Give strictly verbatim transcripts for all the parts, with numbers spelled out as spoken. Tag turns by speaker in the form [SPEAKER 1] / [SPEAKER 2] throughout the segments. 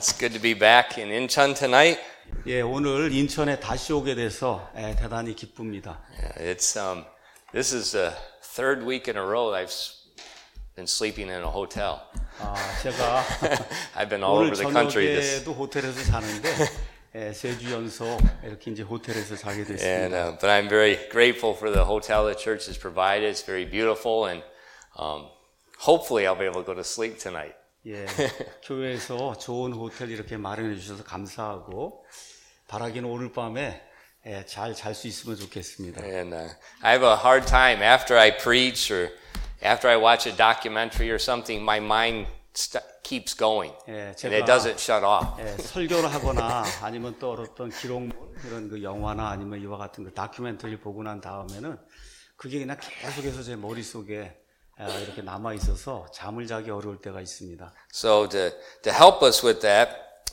[SPEAKER 1] It's good to be back in Incheon tonight.
[SPEAKER 2] 예, 오늘 인천에 다시 오게 돼서 예, 대단히 기쁩니다.
[SPEAKER 1] Yeah, it's um, this is the third week in a row I've been sleeping in a hotel.
[SPEAKER 2] 아, 제가
[SPEAKER 1] I've been all
[SPEAKER 2] 오늘
[SPEAKER 1] over the country.
[SPEAKER 2] 저녁에도 호텔에서 자는데 예, 세 주 연속 이렇게 이제 호텔에서 자게 됐습니다.
[SPEAKER 1] And uh, but I'm very grateful for the hotel the church has provided. It's very beautiful, and um, hopefully I'll be able to go to sleep tonight.
[SPEAKER 2] 예, 교회에서 좋은 호텔 이렇게 마련해 주셔서 감사하고 바라기는 오늘 밤에 예, 잘 잘 수 있으면 좋겠습니다.
[SPEAKER 1] And uh, I have a hard time after I preach or after I watch a documentary or something. My mind st- keeps going,
[SPEAKER 2] 예,
[SPEAKER 1] and it doesn't shut off.
[SPEAKER 2] 예, 설교를 하거나 아니면 또 어떤 기록물 이런 그 영화나 아니면 이와 같은 그 다큐멘터리를 보고 난 다음에는 그게 그냥 계속해서 제 머릿속에 이렇게 남아 있어서 잠을 자기 어려울 때가 있습니다.
[SPEAKER 1] So to to help us with that,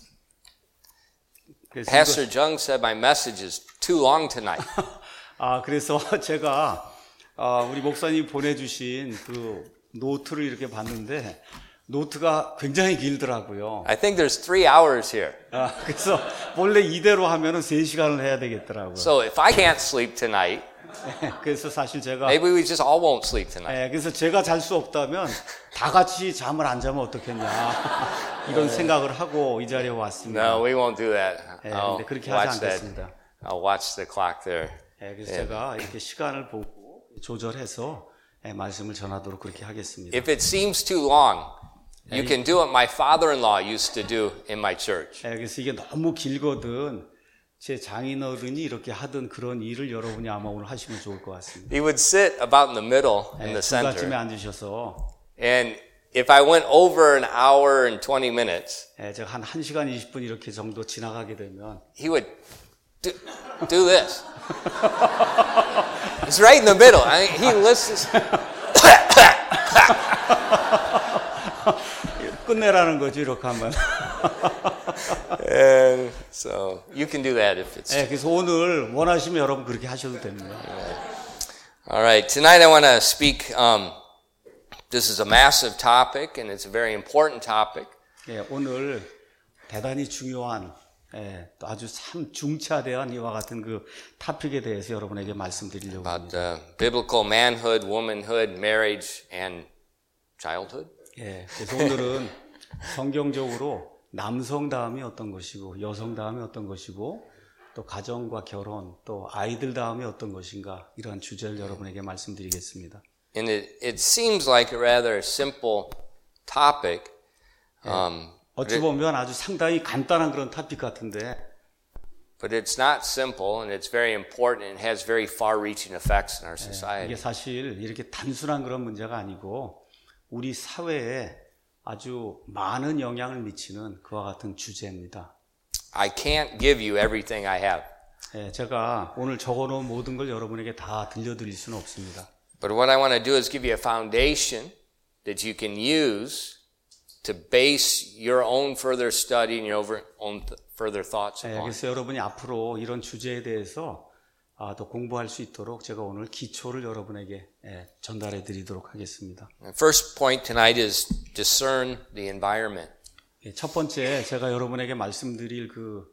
[SPEAKER 1] Pastor Jung said my message is too long tonight.
[SPEAKER 2] 아, 그래서 제가 어, 우리 목사님 보내주신 그 노트를 이렇게 봤는데 노트가 굉장히 길더라고요.
[SPEAKER 1] I think there's three hours here.
[SPEAKER 2] 아, 그래서 원래 이대로 하면은 세 시간을 해야 되겠더라고요.
[SPEAKER 1] So if I can't sleep tonight,
[SPEAKER 2] 그래서 사실 제가
[SPEAKER 1] maybe we just all won't sleep tonight.
[SPEAKER 2] 예, 그래서 제가 잘 수 없다면 다 같이 잠을 안 자면 어떻겠냐 이런 생각을 하고 이 자리에 왔습니다.
[SPEAKER 1] No, we won't do that.
[SPEAKER 2] 예,
[SPEAKER 1] I'll
[SPEAKER 2] 근데 그렇게 하지
[SPEAKER 1] watch that.
[SPEAKER 2] 않겠습니다.
[SPEAKER 1] I'll watch the clock there.
[SPEAKER 2] 예, 그래서 제가 이렇게 시간을 보고 조절해서 예, 말씀을 전하도록 그렇게 하겠습니다.
[SPEAKER 1] If it seems too long, you can do what my father-in-law used to do in my church.
[SPEAKER 2] 예, 그래서 이게 너무 길거든 제 장인어른이 이렇게 하던 그런 일을 여러분이 아마 오늘 하시면 좋을 것 같습니다.
[SPEAKER 1] He would sit about in the middle, in
[SPEAKER 2] 예,
[SPEAKER 1] the center.
[SPEAKER 2] 중간쯤에 앉으셔서
[SPEAKER 1] And if I went over an hour and twenty minutes,
[SPEAKER 2] 예, 제가 한 한 시간 이십 분 이렇게 정도 지나가게 되면
[SPEAKER 1] he would do, do this. It's right in the middle. I mean, he listens.
[SPEAKER 2] 끝내라는 거죠, 이렇게 하면.
[SPEAKER 1] And so you can do that if it's.
[SPEAKER 2] 예, 그래서 오늘 원하시면 여러분 그렇게 하셔도 됩니다.
[SPEAKER 1] All right. Tonight I want to speak. Um, this is a massive topic, and it's a very important topic.
[SPEAKER 2] 예, 오늘 대단히 중요한, 예, 또 아주 참 중차대한 이와 같은 그 토픽에 대해서 여러분에게 말씀드리려고
[SPEAKER 1] About
[SPEAKER 2] 합니다.
[SPEAKER 1] uh, biblical manhood, womanhood, marriage, and childhood.
[SPEAKER 2] 예, 그래서 오늘은 성경적으로 남성 다음이 어떤 것이고 여성 다음이 어떤 것이고 또 가정과 결혼 또 아이들 다음이 어떤 것인가 이러한 주제를 여러분에게 말씀드리겠습니다.
[SPEAKER 1] And it, it seems like a rather simple topic. Um,
[SPEAKER 2] 어찌 보면 아주 상당히 간단한 그런 토픽 같은데
[SPEAKER 1] but it's not simple, and it's very important, and it has very far-reaching effects in our society.
[SPEAKER 2] 이게 사실 이렇게 단순한 그런 문제가 아니고 우리 사회에 아주 많은 영향을 미치는 그와 같은 주제입니다.
[SPEAKER 1] I can't give you everything I have.
[SPEAKER 2] 예, 제가 오늘 적어놓은 모든 걸 여러분에게 다 들려드릴 수는 없습니다.
[SPEAKER 1] But what I want to do is give you a foundation that you can use to base your own further study and your own further thoughts
[SPEAKER 2] 예,
[SPEAKER 1] upon.
[SPEAKER 2] 그래서 여러분이 앞으로 이런 주제에 대해서 아, 더 공부할 수 있도록 제가 오늘 기초를 여러분에게 예, 전달해 드리도록 하겠습니다.
[SPEAKER 1] The first point tonight is discern the environment.
[SPEAKER 2] 예, 첫 번째 제가 여러분에게 말씀드릴 그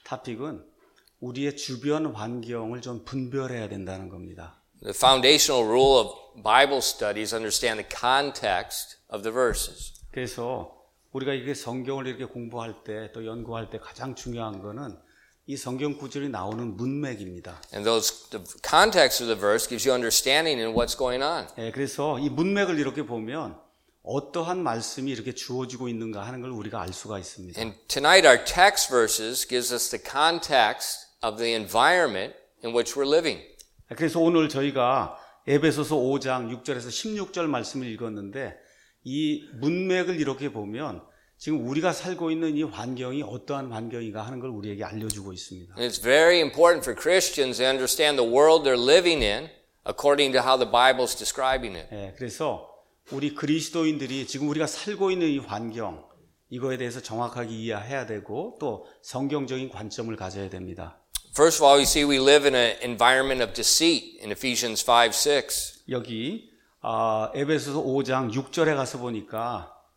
[SPEAKER 2] 토픽은 우리의 주변 환경을 좀 분별해야 된다는 겁니다.
[SPEAKER 1] The foundational rule of Bible study is understand the context of the verses.
[SPEAKER 2] 그래서 우리가 이게 성경을 이렇게 공부할 때 또 연구할 때 가장 중요한 거는 이 성경 구절이 나오는 문맥입니다.
[SPEAKER 1] And those the context of the verse gives you understanding in what's going on.
[SPEAKER 2] 예, 그래서 이 문맥을 이렇게 보면 어떠한 말씀이 이렇게 주어지고 있는가 하는 걸 우리가 알 수가 있습니다.
[SPEAKER 1] And tonight our text verses gives us the context of the environment in which we're living.
[SPEAKER 2] 그래서 오늘 저희가 에베소서 오 장 육 절에서 십육 절 말씀을 읽었는데 이 문맥을 이렇게 보면 지금 우리가 살고 있는 이 환경이 어떠한 환경인가 하는 걸 우리에게 알려주고 있습니다.
[SPEAKER 1] And it's very important for Christians to understand the world they're living in according to how the Bible is describing it.
[SPEAKER 2] 예, 그래서 우리 그리스도인들이 지금 우리가 살고 있는 이 환경 이거에 대해서 정확하게 이해해야 되고 또 성경적인 관점을 가져야 됩니다.
[SPEAKER 1] First of all, you see we live in an environment of deceit in Ephesians five six.
[SPEAKER 2] 여기 아, 에베소서 오 장 육 절에 가서 보니까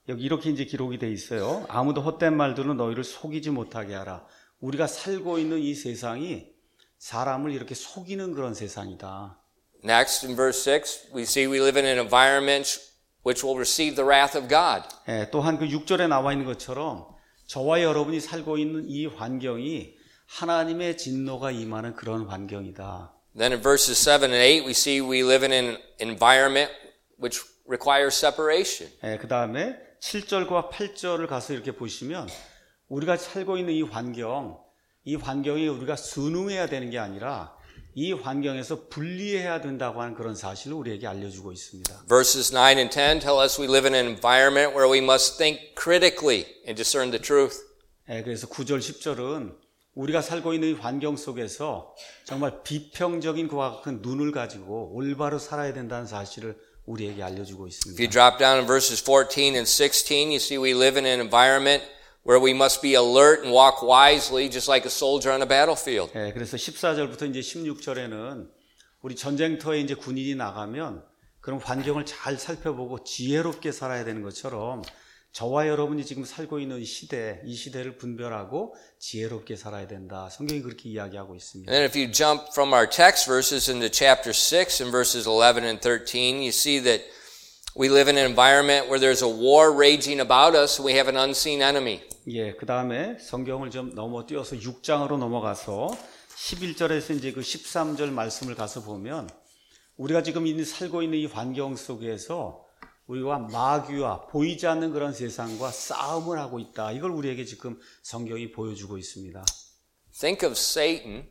[SPEAKER 2] 여기 이렇게 이제 기록이 돼 있어요. 아무도 헛된 말들로 너희를 속이지 못하게 하라. 우리가 살고 있는 이 세상이 사람을 이렇게 속이는 그런 세상이다.
[SPEAKER 1] Next, in verse six, we see we live in an environment which will receive the wrath of God.
[SPEAKER 2] 예, 또한 그 육 절에 나와 있는 것처럼 저와 여러분이 살고 있는 이 환경이 하나님의 진노가 임하는 그런 환경이다.
[SPEAKER 1] Then in verses seven and eight, we see we live in an environment which requires separation.
[SPEAKER 2] 예, 그 다음에 칠 절과 팔 절을 가서 이렇게 보시면 우리가 살고 있는 이 환경, 이 환경이 우리가 순응해야 되는 게 아니라 이 환경에서 분리해야 된다고 하는 그런 사실을 우리에게 알려주고 있습니다.
[SPEAKER 1] Verses nine and ten tell us we live in an environment where we must think critically and discern the truth.
[SPEAKER 2] 예, 그래서 구 절, 십 절은 우리가 살고 있는 이 환경 속에서 정말 비평적인 그와 같은 눈을 가지고 올바로 살아야 된다는 사실을 우리에게 알려주고 있습니다.
[SPEAKER 1] If you drop down in verses fourteen and sixteen, you see we live in an environment where we must be alert and walk wisely just like a soldier on a battlefield.
[SPEAKER 2] 예, 그래서 십사 절부터 이제 십육 절에는 우리 전쟁터에 이제 군인이 나가면 그런 환경을 잘 살펴보고 지혜롭게 살아야 되는 것처럼 저와 여러분이 지금 살고 있는 이 시대, 이 시대를 분별하고 지혜롭게 살아야 된다. 성경이 그렇게 이야기하고 있습니다.
[SPEAKER 1] And then if you jump from our text verses into chapter six and verses eleven and thirteen, you see that we live in an environment where there's a war raging about us and we have an unseen enemy.
[SPEAKER 2] 예, 그 다음에 성경을 좀 넘어뛰어서 육 장으로 넘어가서 십일 절에서 이제 그 십삼 절 말씀을 가서 보면 우리가 지금 살고 있는 이 환경 속에서 우리가 마귀와 보이지 않는 그런 세상과 싸움을 하고 있다. 이걸 우리에게 지금 성경이 보여주고 있습니다.
[SPEAKER 1] Think of Satan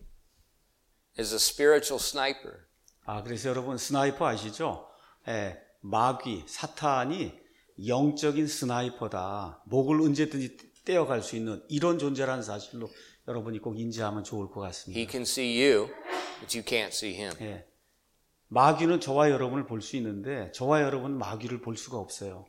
[SPEAKER 1] as a spiritual sniper.
[SPEAKER 2] 아, 그래서 여러분 스나이퍼 아시죠? 예, 마귀, 사탄이 영적인 스나이퍼다. 목을 언제든지 떼어갈 수 있는 이런 존재라는 사실로 여러분이 꼭 인지하면 좋을 것 같습니다.
[SPEAKER 1] He can see you, but you can't see him.
[SPEAKER 2] 예, 마귀는 저와 여러분을 볼 수 있는데 저와 여러분은 마귀를 볼 수가 없어요.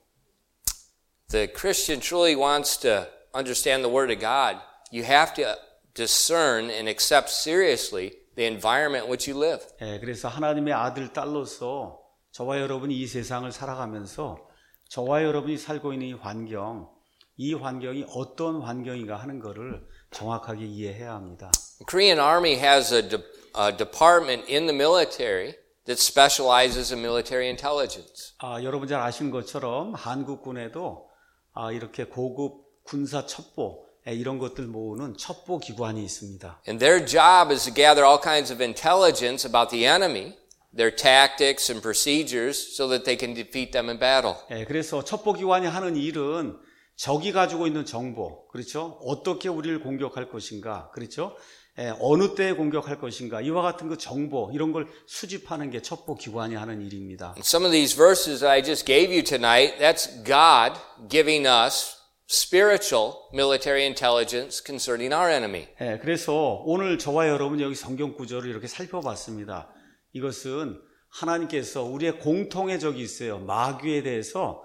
[SPEAKER 1] The Christian truly wants to understand the Word of God. You have to discern and accept seriously the environment in which you live.
[SPEAKER 2] 예, 그래서 하나님의 아들, 딸로서 저와 여러분이 이 세상을 살아가면서 저와 여러분이 살고 있는 이 환경, 이 환경이 어떤 환경인가 하는 것을 정확하게 이해해야 합니다.
[SPEAKER 1] The Korean Army has a, de- a department in the military that specializes in military intelligence.
[SPEAKER 2] 아, 여러분 잘 아시는 것처럼 한국군에도 아, 이렇게 고급 군사 첩보 예, 이런 것들 모으는 첩보 기관이 있습니다.
[SPEAKER 1] And their job is to gather all kinds of intelligence about the enemy, their tactics and procedures, so that they can defeat them in battle.
[SPEAKER 2] 예, 그래서 첩보 기관이 하는 일은 적이 가지고 있는 정보, 그렇죠? 어떻게 우리를 공격할 것인가, 그렇죠? 예, 어느 때에 공격할 것인가, 이와 같은 그 정보, 이런 걸 수집하는 게 첩보 기관이 하는 일입니다.
[SPEAKER 1] And some of these verses that I just gave you tonight, that's God giving us spiritual military intelligence concerning our enemy.
[SPEAKER 2] 예, 그래서 오늘 저와 여러분 여기 성경 구절을 이렇게 살펴봤습니다. 이것은 하나님께서 우리의 공통의 적이 있어요. 마귀에 대해서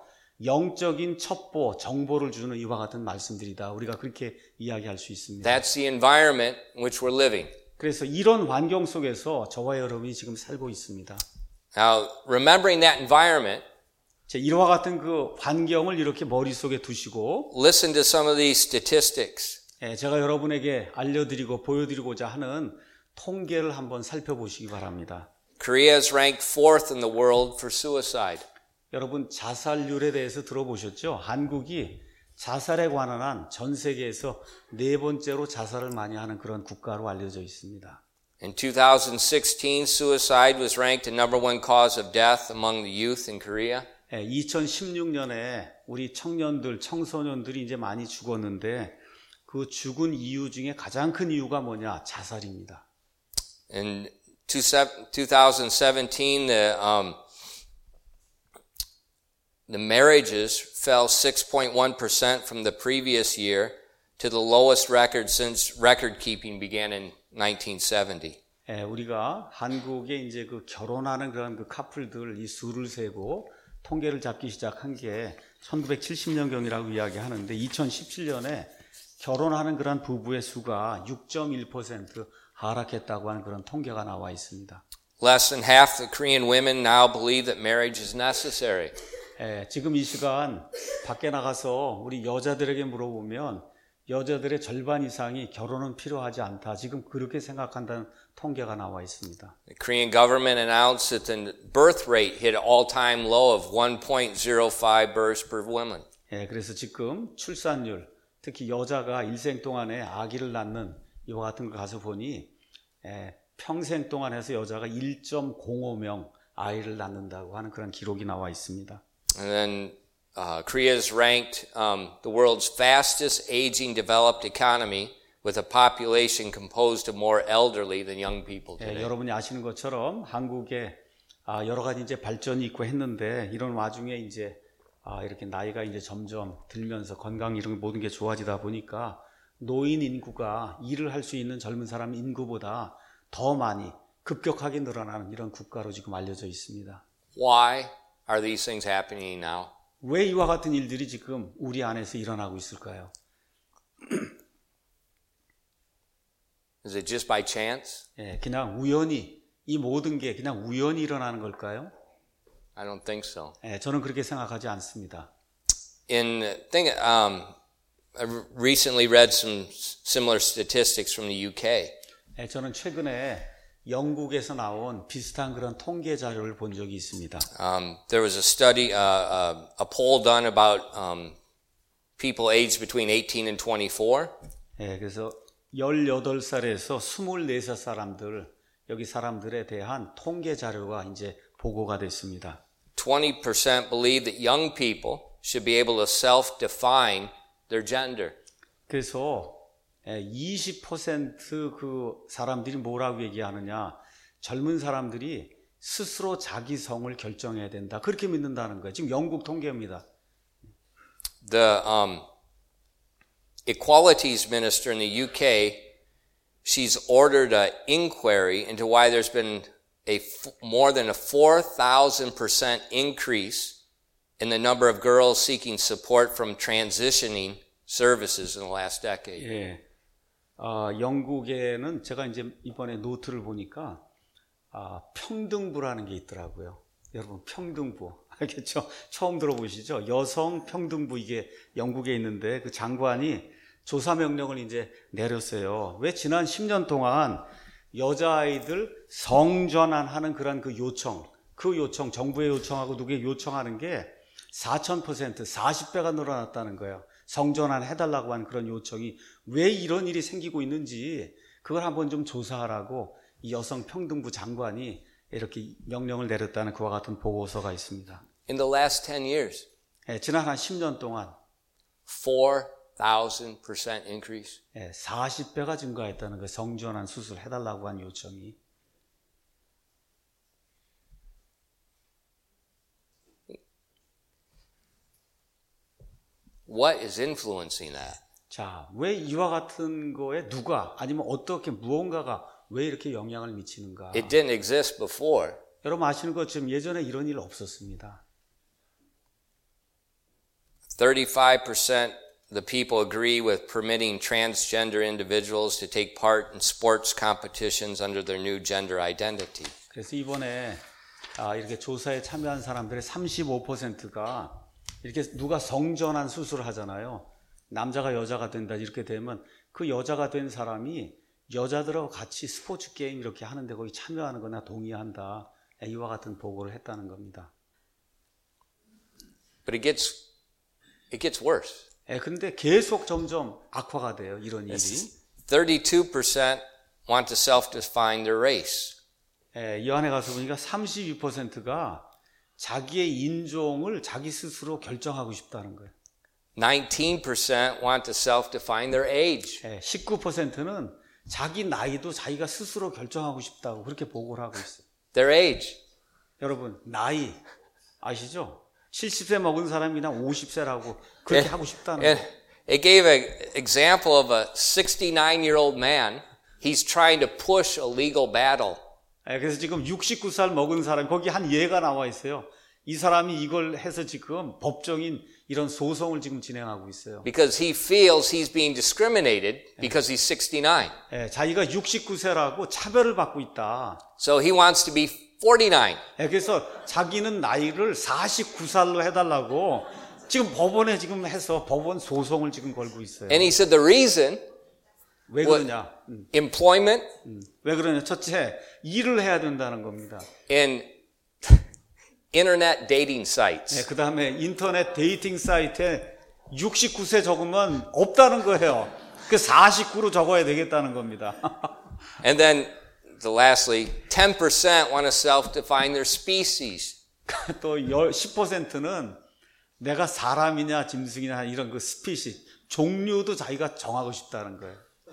[SPEAKER 2] 영적인 첩보, 정보를 주는 이와 같은 말씀들이다. 우리가 그렇게 이야기할 수 있습니다.
[SPEAKER 1] That's the environment in which we're living.
[SPEAKER 2] 그래서 이런 환경 속에서 저와 여러분이 지금 살고 있습니다.
[SPEAKER 1] Now, remembering that environment,
[SPEAKER 2] 이와 같은 그 환경을 이렇게 머릿속에 두시고
[SPEAKER 1] listen to some of these statistics.
[SPEAKER 2] 예, 제가 여러분에게 알려드리고 보여드리고자 하는 통계를 한번 살펴보시기 바랍니다.
[SPEAKER 1] Korea is ranked fourth in the world for suicide.
[SPEAKER 2] 여러분 자살률에 대해서 들어보셨죠? 한국이 자살에 관한 전 세계에서 네 번째로 자살을 많이 하는 그런 국가로 알려져 있습니다.
[SPEAKER 1] In twenty sixteen, suicide was ranked the number one cause of death among the youth in Korea.
[SPEAKER 2] 예, 이천십육 년에 우리 청년들, 청소년들이 이제 많이 죽었는데 그 죽은 이유 중에 가장 큰 이유가 뭐냐? 자살입니다.
[SPEAKER 1] In twenty seventeen, the um, the marriages fell six point one percent from the previous year to the lowest record since record keeping began in nineteen seventy.
[SPEAKER 2] 예, 우리가 한국에 이제 그 결혼하는 그런 그 커플들 이 수를 세고 통계를 잡기 시작한 게 천구백칠십 년경이라고 이야기하는데 이천십칠 년에 결혼하는 그런 부부의 수가 육 점 일 퍼센트 하락했다고 하는 그런 통계가 나와 있습니다.
[SPEAKER 1] Less than half the Korean women now believe that marriage is necessary.
[SPEAKER 2] 예, 지금 이 시간 밖에 나가서 우리 여자들에게 물어보면 여자들의 절반 이상이 결혼은 필요하지 않다. 지금 그렇게 생각한다는 통계가 나와 있습니다.
[SPEAKER 1] The Korean government announced that the birth rate hit an all-time low of one point zero five births per woman.
[SPEAKER 2] 예, 그래서 지금 출산율, 특히 여자가 일생 동안에 아기를 낳는 이와 같은 걸 가서 보니 예, 평생 동안 해서 여자가 일 점 공오 명 아이를 낳는다고 하는 그런 기록이 나와 있습니다.
[SPEAKER 1] And then uh, Korea is ranked um, the world's fastest aging developed economy with a population composed of more elderly than young people today.
[SPEAKER 2] 예, 여러분이 아시는 것처럼 한국에 아, 여러 가지 이제 발전이 있고 했는데 이런 와중에 이제 아, 이렇게 나이가 이제 점점 들면서 건강 이런 모든 게 좋아지다 보니까 노인 인구가 일을 할 수 있는 젊은 사람 인구보다 더 많이 급격하게 늘어나는 이런 국가로 지금 알려져 있습니다.
[SPEAKER 1] Why are these things happening now?
[SPEAKER 2] 왜 이와 같은 일들이 지금 우리 안에서 일어나고 있을까요?
[SPEAKER 1] Is it just by chance?
[SPEAKER 2] 예, 그냥 우연히 이 모든 게 그냥 우연히 일어나는 걸까요?
[SPEAKER 1] I don't think so.
[SPEAKER 2] 예, 저는 그렇게 생각하지 않습니다.
[SPEAKER 1] In think, um, I recently read some similar statistics from the U K.
[SPEAKER 2] 예, 저는 최근에 영국에서 나온 비슷한 그런 통계 자료를 본 적이 있습니다.
[SPEAKER 1] Um, there was a study, uh, uh, a poll done about um, people aged between eighteen and twenty-four.
[SPEAKER 2] 예, 그래서 열여덟 살에서 스물네 살 사람들, 여기 사람들에 대한 통계 자료가 이제 보고가 됐습니다.
[SPEAKER 1] twenty percent believe that young people should be able to self-define their gender.
[SPEAKER 2] 그래서 이십 퍼센트 그 사람들이 뭐라고 얘기하느냐, 젊은 사람들이 스스로 자기 성을 결정해야 된다. 그렇게 믿는다는 거예요. 지금 영국 통계입니다.
[SPEAKER 1] The um, Equalities Minister in the U K, she's ordered an inquiry into why there's been a f- more than a four thousand percent increase in the number of girls seeking support from transitioning services in the last decade.
[SPEAKER 2] 예. 아, 영국에는 제가 이제 이번에 노트를 보니까 아, 평등부라는 게 있더라고요. 여러분 평등부 알겠죠? 처음 들어보시죠? 여성 평등부 이게 영국에 있는데 그 장관이 조사 명령을 이제 내렸어요. 왜 지난 십 년 동안 여자아이들 성전환하는 그런 그 요청, 그 요청, 정부의 요청하고 누구의 요청하는 게 사천 퍼센트, 사십 배가 늘어났다는 거예요. 성전환 해달라고 하는 그런 요청이 왜 이런 일이 생기고 있는지 그걸 한번 좀 조사하라고 이 여성평등부 장관이 이렇게 명령을 내렸다는 그와 같은 보고서가 있습니다.
[SPEAKER 1] In the last ten years,
[SPEAKER 2] 예, 지난 한 십 년 동안
[SPEAKER 1] four thousand percent increase.
[SPEAKER 2] 예, 사십 배가 증가했다는 그 성전환 수술 해달라고 한 요청이.
[SPEAKER 1] What is influencing that?
[SPEAKER 2] 자, 왜 이와 같은 거에 누가 아니면 어떻게 무언가가 왜 이렇게 영향을 미치는가?
[SPEAKER 1] It didn't exist before.
[SPEAKER 2] 여러분 아시는 것처럼 예전에 이런 일 없었습니다.
[SPEAKER 1] thirty-five percent the people agree with permitting transgender individuals to take part in sports competitions under their new gender identity.
[SPEAKER 2] 그래서 이번에 아, 이렇게 조사에 참여한 사람들의 삼십오 퍼센트가 이렇게 누가 성전환 수술을 하잖아요. 남자가 여자가 된다 이렇게 되면 그 여자가 된 사람이 여자들하고 같이 스포츠 게임 이렇게 하는데 거기 참여하는 거나 동의한다. 이와 같은 보고를 했다는 겁니다.
[SPEAKER 1] But it gets it gets worse.
[SPEAKER 2] 예, 근데 계속 점점 악화가 돼요. 이런 일이.
[SPEAKER 1] thirty-two percent want to self-define their race.
[SPEAKER 2] 예, 이 안에 가서 보니까 삼십이 퍼센트가 자기의 인종을 자기 스스로 결정하고 싶다는 거예요.
[SPEAKER 1] nineteen percent want to self-define their age.
[SPEAKER 2] 예, 십구 퍼센트는 자기 나이도 자기가 스스로 결정하고 싶다고 그렇게 보고를 하고 있어요.
[SPEAKER 1] Their age.
[SPEAKER 2] 여러분 나이 아시죠? 칠십 세 먹은 사람이나 오십 세라고 그렇게
[SPEAKER 1] it,
[SPEAKER 2] 하고 싶다는
[SPEAKER 1] it,
[SPEAKER 2] 거예요.
[SPEAKER 1] it gave an example of a sixty-nine-year-old man. He's trying to push a legal battle.
[SPEAKER 2] 예, 그래서 지금 육십구 살 먹은 사람 거기 한 예가 나와 있어요. 이 사람이 이걸 해서 지금 법적인 이런 소송을 지금 진행하고 있어요.
[SPEAKER 1] Because he feels he's being discriminated because he's sixty-nine.
[SPEAKER 2] 예, 자기가 육십구 세라고 차별을 받고 있다.
[SPEAKER 1] So he wants to be forty-nine.
[SPEAKER 2] 예, 그래서 자기는 나이를 사십구 살로 해달라고 지금 법원에 지금 해서 법원 소송을 지금 걸고 있어요.
[SPEAKER 1] And he said the reason,
[SPEAKER 2] 왜 그러냐? 음,
[SPEAKER 1] employment
[SPEAKER 2] 음. 왜 그러냐? 첫째, 일을 해야 된다는 겁니다.
[SPEAKER 1] and internet dating sites.
[SPEAKER 2] 네, 그 다음에 인터넷 데이팅 사이트에 육십구 세 적으면 없다는 거예요. 그 사십구로 적어야 되겠다는 겁니다.
[SPEAKER 1] And then, the lastly, ten percent want to self-define their species.
[SPEAKER 2] 또 십 퍼센트는 내가 사람이냐 짐승이냐 이런 그 스피시, 종류도 자기가 정하고 싶다는 거예요.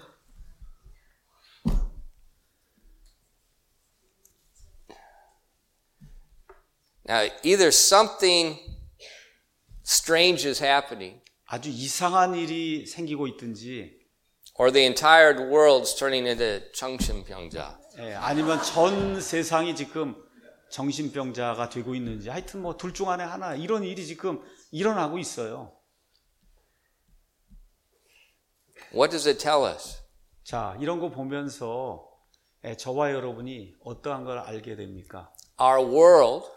[SPEAKER 1] Now, either something strange is happening,
[SPEAKER 2] 아주 이상한 일이 생기고 있든지,
[SPEAKER 1] or the entire world's turning into 정신병자.
[SPEAKER 2] 예, 아니면 전 세상이 지금 정신병자가 되고 있는지, 하여튼 뭐 둘 중 안에 하나 이런 일이 지금 일어나고 있어요.
[SPEAKER 1] What does it tell us?
[SPEAKER 2] 자, 이런 거 보면서 예, 저와 여러분이 어떠한 걸 알게 됩니까?
[SPEAKER 1] Our world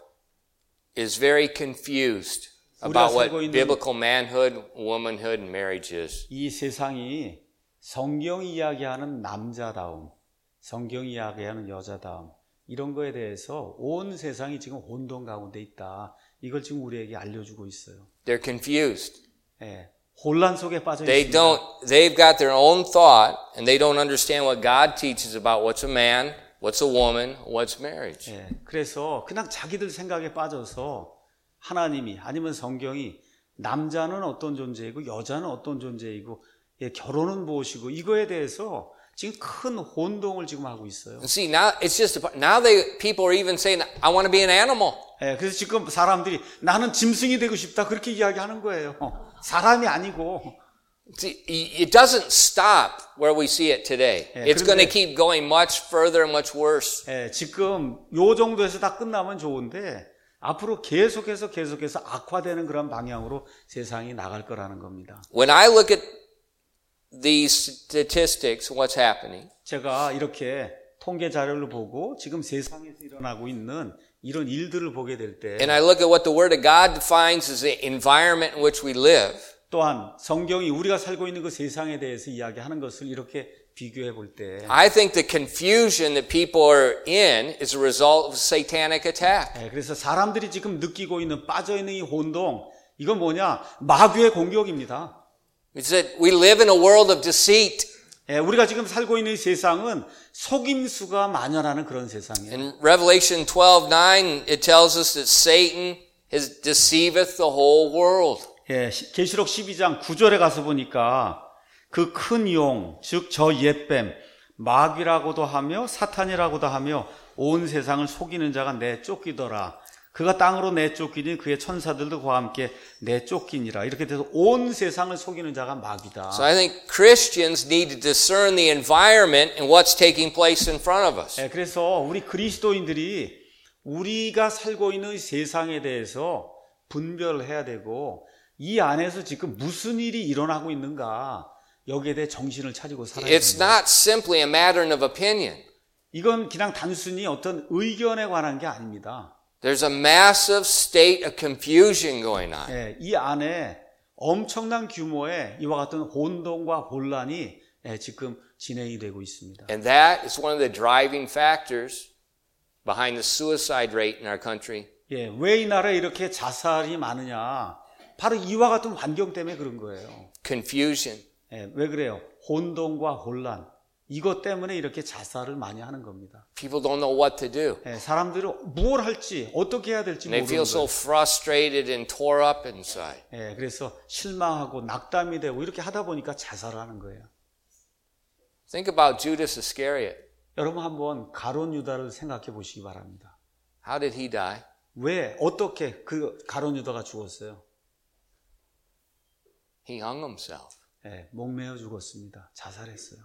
[SPEAKER 1] is very confused about what
[SPEAKER 2] 살고 있는-
[SPEAKER 1] biblical manhood, womanhood, and marriage is.
[SPEAKER 2] 이 세상이 성경이 이야기하는 남자다움, 성경이 이야기하는 여자다움, 이런 거에 대해서 온 세상이 지금 혼돈 가운데 있다. 이걸 지금 우리에게 알려주고 있어요.
[SPEAKER 1] They're confused.
[SPEAKER 2] 예, 혼란 속에 빠져
[SPEAKER 1] They
[SPEAKER 2] 있습니다.
[SPEAKER 1] don't, they've got their own thought, and they don't understand what God teaches about what's a man, what's a woman, what's marriage.
[SPEAKER 2] 예, 그래서 그냥 자기들 생각에 빠져서 하나님이 아니면 성경이 남자는 어떤 존재이고 여자는 어떤 존재이고 예, 결혼은 무엇이고 이거에 대해서 지금 큰 혼동을 지금 하고 있어요.
[SPEAKER 1] And see, now it's just, a, now they, people are even saying, I want to be an animal.
[SPEAKER 2] 예, 그래서 지금 사람들이 나는 짐승이 되고 싶다 그렇게 이야기하는 거예요. 사람이 아니고.
[SPEAKER 1] See, it doesn't stop where we see it today.
[SPEAKER 2] 예,
[SPEAKER 1] It's going to
[SPEAKER 2] 그런데-
[SPEAKER 1] keep going much further and much worse.
[SPEAKER 2] 예, 지금 요 정도에서 다 끝나면 좋은데 앞으로 계속해서 계속해서 악화되는 그런 방향으로 세상이 나갈 거라는 겁니다.
[SPEAKER 1] When I look at these statistics, what's happening,
[SPEAKER 2] 제가 이렇게 통계 자료를 보고 지금 세상에서 일어나고 있는 이런 일들을 보게 될 때
[SPEAKER 1] and I look at what the Word of God defines as the environment in which we live,
[SPEAKER 2] 또한 성경이 우리가 살고 있는 그 세상에 대해서 이야기하는 것을 이렇게 비교해 볼 때
[SPEAKER 1] I think the confusion that people are in is a result of a satanic attack.
[SPEAKER 2] 예, 그래서 사람들이 지금 느끼고 있는 빠져있는 이 혼동 이건 뭐냐? 마귀의 공격입니다.
[SPEAKER 1] It's that we live in a world of deceit.
[SPEAKER 2] 예, 우리가 지금 살고 있는 이 세상은 속임수가 만연하는 그런 세상이에요.
[SPEAKER 1] In Revelation twelve nine, it tells us that Satan has deceiveth the whole world.
[SPEAKER 2] 예, 시- 계시록 십이 장 구 절에 가서 보니까 그 큰 용, 즉 저 옛뱀, 마귀라고도 하며 사탄이라고도 하며 온 세상을 속이는 자가 내쫓기더라. 그가 땅으로 내쫓기니 그의 천사들도 그와 함께 내쫓기니라. 이렇게 돼서 온 세상을 속이는 자가 마귀다.
[SPEAKER 1] So I think Christians need to discern the environment and what's taking place in front of us.
[SPEAKER 2] 예, 그래서 우리 그리스도인들이 우리가 살고 있는 세상에 대해서 분별을 해야 되고 이 안에서 지금 무슨 일이 일어나고 있는가 여기에 대해 정신을 차리고 살아야
[SPEAKER 1] It's
[SPEAKER 2] 됩니다.
[SPEAKER 1] not simply a matter of opinion.
[SPEAKER 2] 이건 그냥 단순히 어떤 의견에 관한 게 아닙니다.
[SPEAKER 1] There's a massive state of confusion going on.
[SPEAKER 2] 예, 이 안에 엄청난 규모의 이와 같은 혼동과 혼란이 예, 지금 진행이 되고 있습니다.
[SPEAKER 1] And that is one of the driving factors behind the suicide rate in our country.
[SPEAKER 2] 예, 왜 이 나라에 이렇게 자살이 많으냐? 바로 이와 같은 환경 때문에 그런 거예요.
[SPEAKER 1] Confusion.
[SPEAKER 2] 예, 왜 그래요? 혼동과 혼란. 이것 때문에 이렇게 자살을 많이 하는 겁니다.
[SPEAKER 1] People don't know what to do.
[SPEAKER 2] 예, 사람들은 무엇을 할지 어떻게 해야 될지
[SPEAKER 1] And they feel
[SPEAKER 2] 모르는
[SPEAKER 1] so
[SPEAKER 2] 거예요.
[SPEAKER 1] frustrated and tore up inside.
[SPEAKER 2] 예, 그래서 실망하고 낙담이 되고 이렇게 하다 보니까 자살을 하는 거예요.
[SPEAKER 1] Think about Judas Iscariot.
[SPEAKER 2] 여러분 한번 가론 유다를 생각해 보시기 바랍니다.
[SPEAKER 1] How did he die?
[SPEAKER 2] 왜 어떻게 그 가론 유다가 죽었어요?
[SPEAKER 1] He hung himself.
[SPEAKER 2] 예, 목매어 죽었습니다. 자살했어요.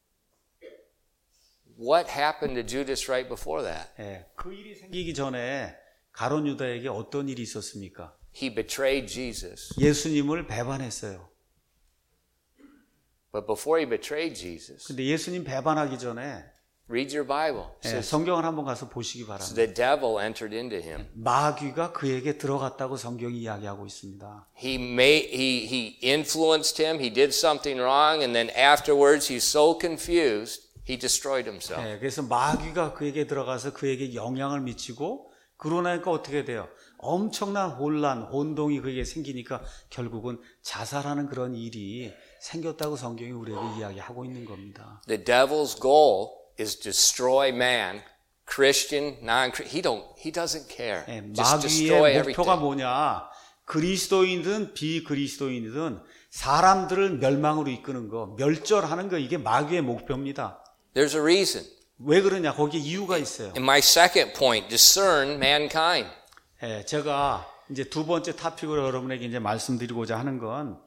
[SPEAKER 1] What happened to Judas right before that?
[SPEAKER 2] 예, 그 일이 생기기 전에 가론 유다에게 어떤 일이 있었습니까?
[SPEAKER 1] He betrayed Jesus.
[SPEAKER 2] 예수님을 배반했어요.
[SPEAKER 1] But before he betrayed Jesus,
[SPEAKER 2] 근데 예수님 배반하기 전에
[SPEAKER 1] Read your Bible. It
[SPEAKER 2] 예,
[SPEAKER 1] says,
[SPEAKER 2] 성경을 한번 가서 보시기
[SPEAKER 1] so
[SPEAKER 2] 바랍니다.
[SPEAKER 1] the devil entered into him.
[SPEAKER 2] 마귀가 그에게 들어갔다고 성경이 이야기하고 있습니다.
[SPEAKER 1] He made, he, he influenced him. He did something wrong. And then afterwards, he's so confused, he destroyed himself.
[SPEAKER 2] 예, 그래서 마귀가 그에게 들어가서 그에게 영향을 미치고 그러고 나니까 어떻게 돼요? 엄청난 혼란, 혼동이 그에게 생기니까 결국은 자살하는 그런 일이 생겼다고 성경이 우리에게 이야기하고 있는 겁니다.
[SPEAKER 1] The devil's goal is to destroy man, Christian, non-Christian. He don't, he doesn't care.
[SPEAKER 2] 예,
[SPEAKER 1] Just destroy
[SPEAKER 2] 마귀의 목표가
[SPEAKER 1] everything.
[SPEAKER 2] 뭐냐? 그리스도인이든 비그리스도인이든 사람들을 멸망으로 이끄는 거, 멸절하는 거, 이게 마귀의 목표입니다.
[SPEAKER 1] There's a reason.
[SPEAKER 2] 왜 그러냐? 거기에 이유가 있어요.
[SPEAKER 1] And my second point, discern mankind.
[SPEAKER 2] 예, 제가 이제 두 번째 토픽으로 여러분에게 이제 말씀드리고자 하는 건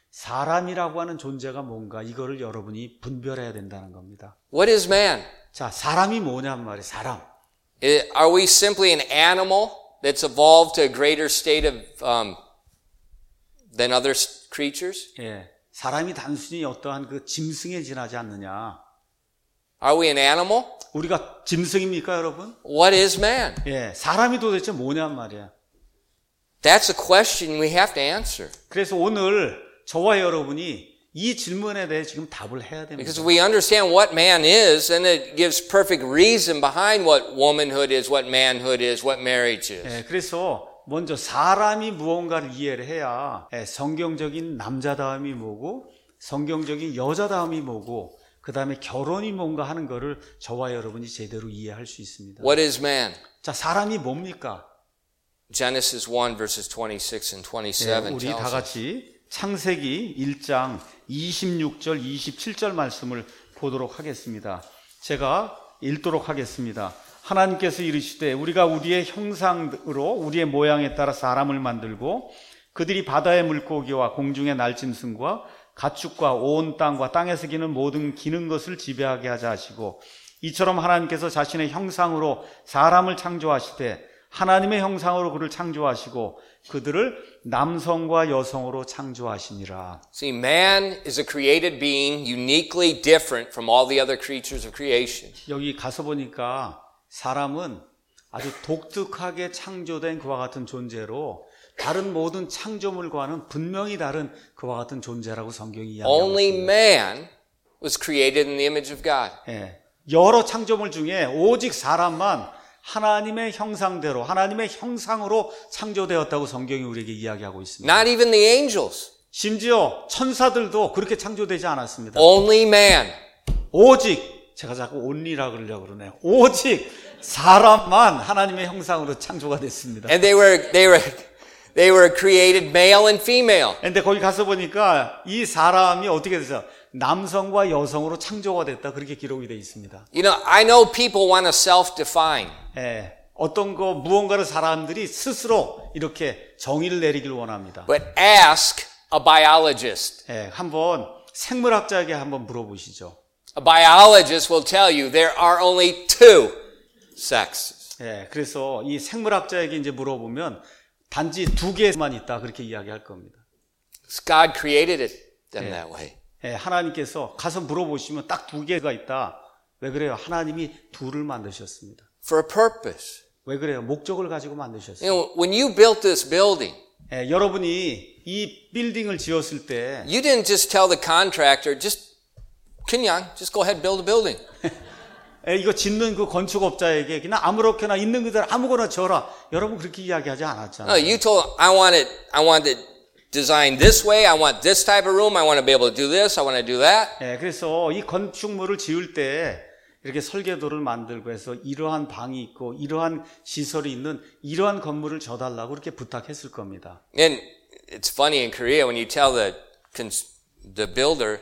[SPEAKER 2] 사람이라고 하는 존재가 뭔가 이거를 여러분이 분별해야 된다는 겁니다.
[SPEAKER 1] What is man?
[SPEAKER 2] 자, 사람이 뭐냔 말이에요. 사람.
[SPEAKER 1] Are we simply an animal that's evolved to a greater state of um, than other creatures?
[SPEAKER 2] 예, 사람이 단순히 어떠한 그 짐승에 지나지 않느냐?
[SPEAKER 1] Are we an animal?
[SPEAKER 2] 우리가 짐승입니까, 여러분?
[SPEAKER 1] What is man?
[SPEAKER 2] 예, 사람이 도대체 뭐냔 말이야.
[SPEAKER 1] That's a question we have to answer.
[SPEAKER 2] 그래서 오늘 저와 여러분이 이 질문에 대해 지금 답을 해야 됩니다.
[SPEAKER 1] Because if we understand what man is, then it gives perfect reason behind what womanhood is, what manhood is, what marriage is.
[SPEAKER 2] 예, 그래서 먼저 사람이 무언가를 이해를 해야 예, 성경적인 남자다움이 뭐고 성경적인 여자다움이 뭐고 그 다음에 결혼이 뭔가 하는 거를 저와 여러분이 제대로 이해할 수 있습니다.
[SPEAKER 1] What is man?
[SPEAKER 2] 자, 사람이 뭡니까?
[SPEAKER 1] Genesis one verses twenty-six and
[SPEAKER 2] 예,
[SPEAKER 1] twenty-seven
[SPEAKER 2] 우리
[SPEAKER 1] tells
[SPEAKER 2] 다
[SPEAKER 1] us.
[SPEAKER 2] 같이 창세기 일 장 이십육 절 이십칠 절 말씀을 보도록 하겠습니다. 제가 읽도록 하겠습니다. 하나님께서 이르시되 우리가 우리의 형상으로 우리의 모양에 따라 사람을 만들고 그들이 바다의 물고기와 공중의 날짐승과 가축과 온 땅과 땅에서 기는 모든 기는 것을 지배하게 하자 하시고 이처럼 하나님께서 자신의 형상으로 사람을 창조하시되 하나님의 형상으로 그를 창조하시고 그들을 남성과 여성으로 창조하시니라.
[SPEAKER 1] See, man is a created being uniquely different from all the other creatures of creation.
[SPEAKER 2] 여기 가서 보니까 사람은 아주 독특하게 창조된 그와 같은 존재로 다른 모든 창조물과는 분명히 다른 그와 같은 존재라고 성경이 이야기하고
[SPEAKER 1] Only
[SPEAKER 2] 있습니다.
[SPEAKER 1] man was created in the image of God.
[SPEAKER 2] 예, 여러 창조물 중에 오직 사람만 하나님의 형상대로 하나님의 형상으로 창조되었다고 성경이 우리에게 이야기하고 있습니다.
[SPEAKER 1] Not even the angels.
[SPEAKER 2] 심지어 천사들도 그렇게 창조되지 않았습니다.
[SPEAKER 1] Only man.
[SPEAKER 2] 오직 제가 자꾸 only라 그러려고 그러네요. 오직 사람만 하나님의 형상으로 창조가 됐습니다.
[SPEAKER 1] And they were they were they were created male and female.
[SPEAKER 2] 근데 거기 가서 보니까 이 사람이 어떻게 돼서 남성과 여성으로 창조가 됐다 그렇게 기록이 되어 있습니다.
[SPEAKER 1] You know, I know people want to self-define.
[SPEAKER 2] 예, 어떤 거 무언가를 사람들이 스스로 이렇게 정의를 내리길 원합니다.
[SPEAKER 1] But ask a biologist.
[SPEAKER 2] 예, 한번 생물학자에게 한번 물어보시죠.
[SPEAKER 1] A biologist will tell you there are only two sexes.
[SPEAKER 2] 예, 그래서 이 생물학자에게 이제 물어보면 단지 두 개만 있다 그렇게 이야기할 겁니다.
[SPEAKER 1] God created it them
[SPEAKER 2] 예.
[SPEAKER 1] that way.
[SPEAKER 2] 예, 하나님께서 가서 물어보시면 딱 두 개가 있다. 왜 그래요? 하나님이 둘을 만드셨습니다.
[SPEAKER 1] For a purpose.
[SPEAKER 2] 왜 그래요? 목적을 가지고
[SPEAKER 1] You
[SPEAKER 2] 만드셨어요.
[SPEAKER 1] know, when you built this building,
[SPEAKER 2] 예, 여러분이 이 빌딩을 지었을 때
[SPEAKER 1] you didn't just tell the contractor, just, 그냥, just go ahead and build a building.
[SPEAKER 2] 예, 이거 짓는 그 건축업자에게 그냥 아무렇게나 있는 그대로 아무거나 지어라. 여러분 그렇게 이야기하지 않았잖아요.
[SPEAKER 1] No, you told, I want it, I want it designed this way, I want this type of room, I want to be able to do this, I want to do that.
[SPEAKER 2] 예, 그래서 이 건축물을 지을 때 이렇게 설계도를 만들고 해서 이러한 방이 있고 이러한 시설이 있는 이러한 건물을 져달라고 그렇게 부탁했을 겁니다.
[SPEAKER 1] And it's funny in Korea when you tell the the builder,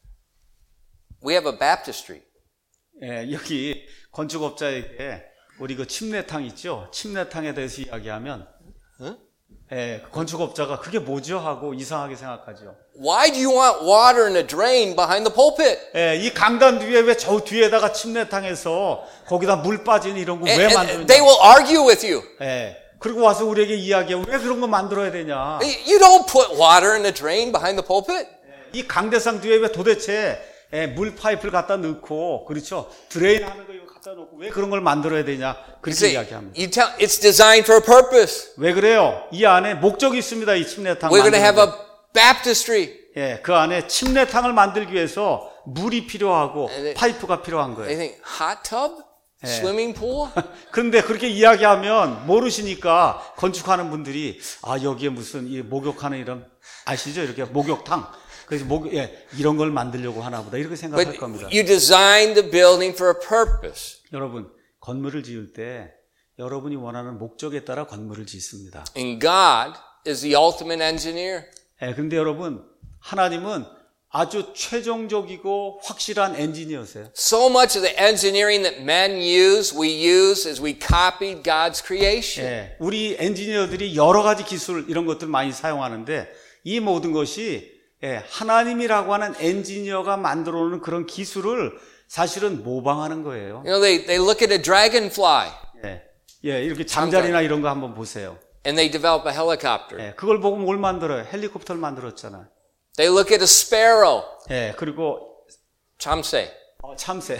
[SPEAKER 1] we have a baptistry.
[SPEAKER 2] 예, 여기 건축업자에게 우리 그 침례탕 있죠? 침례탕에 대해서 이야기하면
[SPEAKER 1] Huh?
[SPEAKER 2] 예, 건축업자가 그게 뭐죠? 하고 이상하게 생각하죠.
[SPEAKER 1] Why do you want water in a drain behind the pulpit?
[SPEAKER 2] 예, 이 강단 뒤에 왜 저 뒤에다가 침례탕에서 거기다 물 빠지는 이런 거 왜
[SPEAKER 1] And, and
[SPEAKER 2] 만드느냐?
[SPEAKER 1] they will argue with you.
[SPEAKER 2] 예, 그리고 와서 우리에게 이야기해. 왜 그런 거 만들어야 되냐?
[SPEAKER 1] You don't put water in a drain behind the pulpit.
[SPEAKER 2] 이 강대상 뒤에 왜 도대체 예, 물 파이프를 갖다 넣고 그렇죠. 드레인 하는 거 이거 갖다 놓고 왜 그런 걸 만들어야 되냐 그렇게
[SPEAKER 1] See,
[SPEAKER 2] 이야기합니다.
[SPEAKER 1] you tell, it's designed for a purpose.
[SPEAKER 2] 왜 그래요? 이 안에 목적이 있습니다. 이 침례탕
[SPEAKER 1] We're going to have
[SPEAKER 2] 만드는
[SPEAKER 1] a baptistry.
[SPEAKER 2] 예, 그 안에 침례탕을 만들기 위해서 물이 필요하고
[SPEAKER 1] 네.
[SPEAKER 2] 파이프가 필요한
[SPEAKER 1] They
[SPEAKER 2] 거예요.
[SPEAKER 1] think, hot tub? Swimming pool?
[SPEAKER 2] 그런데 그렇게 이야기하면 모르시니까 건축하는 분들이 아 여기에 무슨 이 목욕하는 이런 아시죠? 이렇게 목욕탕 그래서 목 예, 이런 걸 만들려고 하나 보다 이렇게 생각할
[SPEAKER 1] But
[SPEAKER 2] 겁니다.
[SPEAKER 1] you designed the building for a purpose.
[SPEAKER 2] 여러분 건물을 지을 때 여러분이 원하는 목적에 따라 건물을 짓습니다.
[SPEAKER 1] And God is the ultimate engineer.
[SPEAKER 2] 예, 그런데 여러분 하나님은 아주 최종적이고 확실한 엔지니어세요.
[SPEAKER 1] So much of the engineering that men use, we use as we copied God's creation.
[SPEAKER 2] 예, 우리 엔지니어들이 여러 가지 기술 이런 것들 많이 사용하는데 이 모든 것이 예, 하나님이라고 하는 엔지니어가 만들어 놓은 그런 기술을 사실은 모방하는 거예요.
[SPEAKER 1] You know, they, they look at a dragonfly
[SPEAKER 2] 예, 예, 이렇게 잠자리나 이런 거 한번 보세요.
[SPEAKER 1] and they develop a helicopter.
[SPEAKER 2] 예, 그걸 보고 뭘 만들어요? 헬리콥터를 만들었잖아요.
[SPEAKER 1] They look at a sparrow,
[SPEAKER 2] 예, 그리고
[SPEAKER 1] 참새,
[SPEAKER 2] 어, 참새,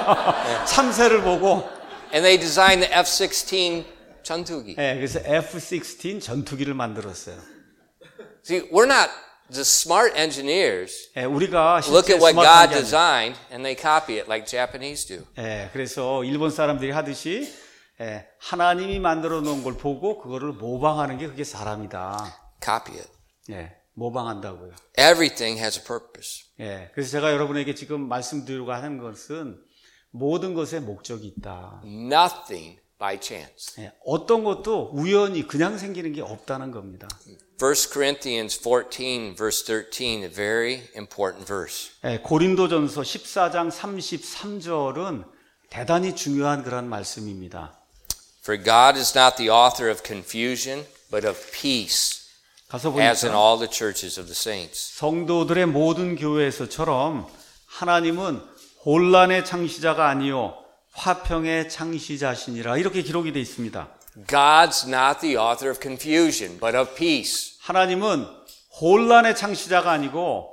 [SPEAKER 2] 참새를 보고
[SPEAKER 1] and they design the F sixteen 전투기.
[SPEAKER 2] 예, 그래서 에프 십육 전투기를 만들었어요.
[SPEAKER 1] See, we're not the smart engineers.
[SPEAKER 2] 예, 우리가
[SPEAKER 1] Look
[SPEAKER 2] 실제
[SPEAKER 1] at what
[SPEAKER 2] 스마트한
[SPEAKER 1] God
[SPEAKER 2] 게 아니에요.
[SPEAKER 1] designed and they copy it like Japanese do.
[SPEAKER 2] 예, 그래서 일본 사람들이 하듯이 예, 하나님이 만들어 놓은 걸 보고 그거를 모방하는 게 그게 사람이다.
[SPEAKER 1] Copy it.
[SPEAKER 2] 예, 모방한다고요.
[SPEAKER 1] Everything has a purpose.
[SPEAKER 2] 예, 그래서 제가 여러분에게 지금 말씀드리려고 하는 것은 모든 것에 목적이 있다.
[SPEAKER 1] Nothing by chance.
[SPEAKER 2] 예, 어떤 것도 우연히 그냥 생기는 게 없다는 겁니다.
[SPEAKER 1] First Corinthians fourteen verse thirteen, a very important verse.
[SPEAKER 2] 예, 고린도전서 십사 장 삼십삼 절은 대단히 중요한 그런 말씀입니다.
[SPEAKER 1] For God is not the author of confusion, but of peace,
[SPEAKER 2] 가서
[SPEAKER 1] as in
[SPEAKER 2] 보니까
[SPEAKER 1] all the churches of the saints.
[SPEAKER 2] 성도들의 모든 교회에서처럼 하나님은 혼란의 창시자가 아니요 화평의 창시자시니라 이렇게 기록이 되어 있습니다.
[SPEAKER 1] God's not the author of confusion, but of peace.
[SPEAKER 2] 하나님은 혼란의 창시자가 아니고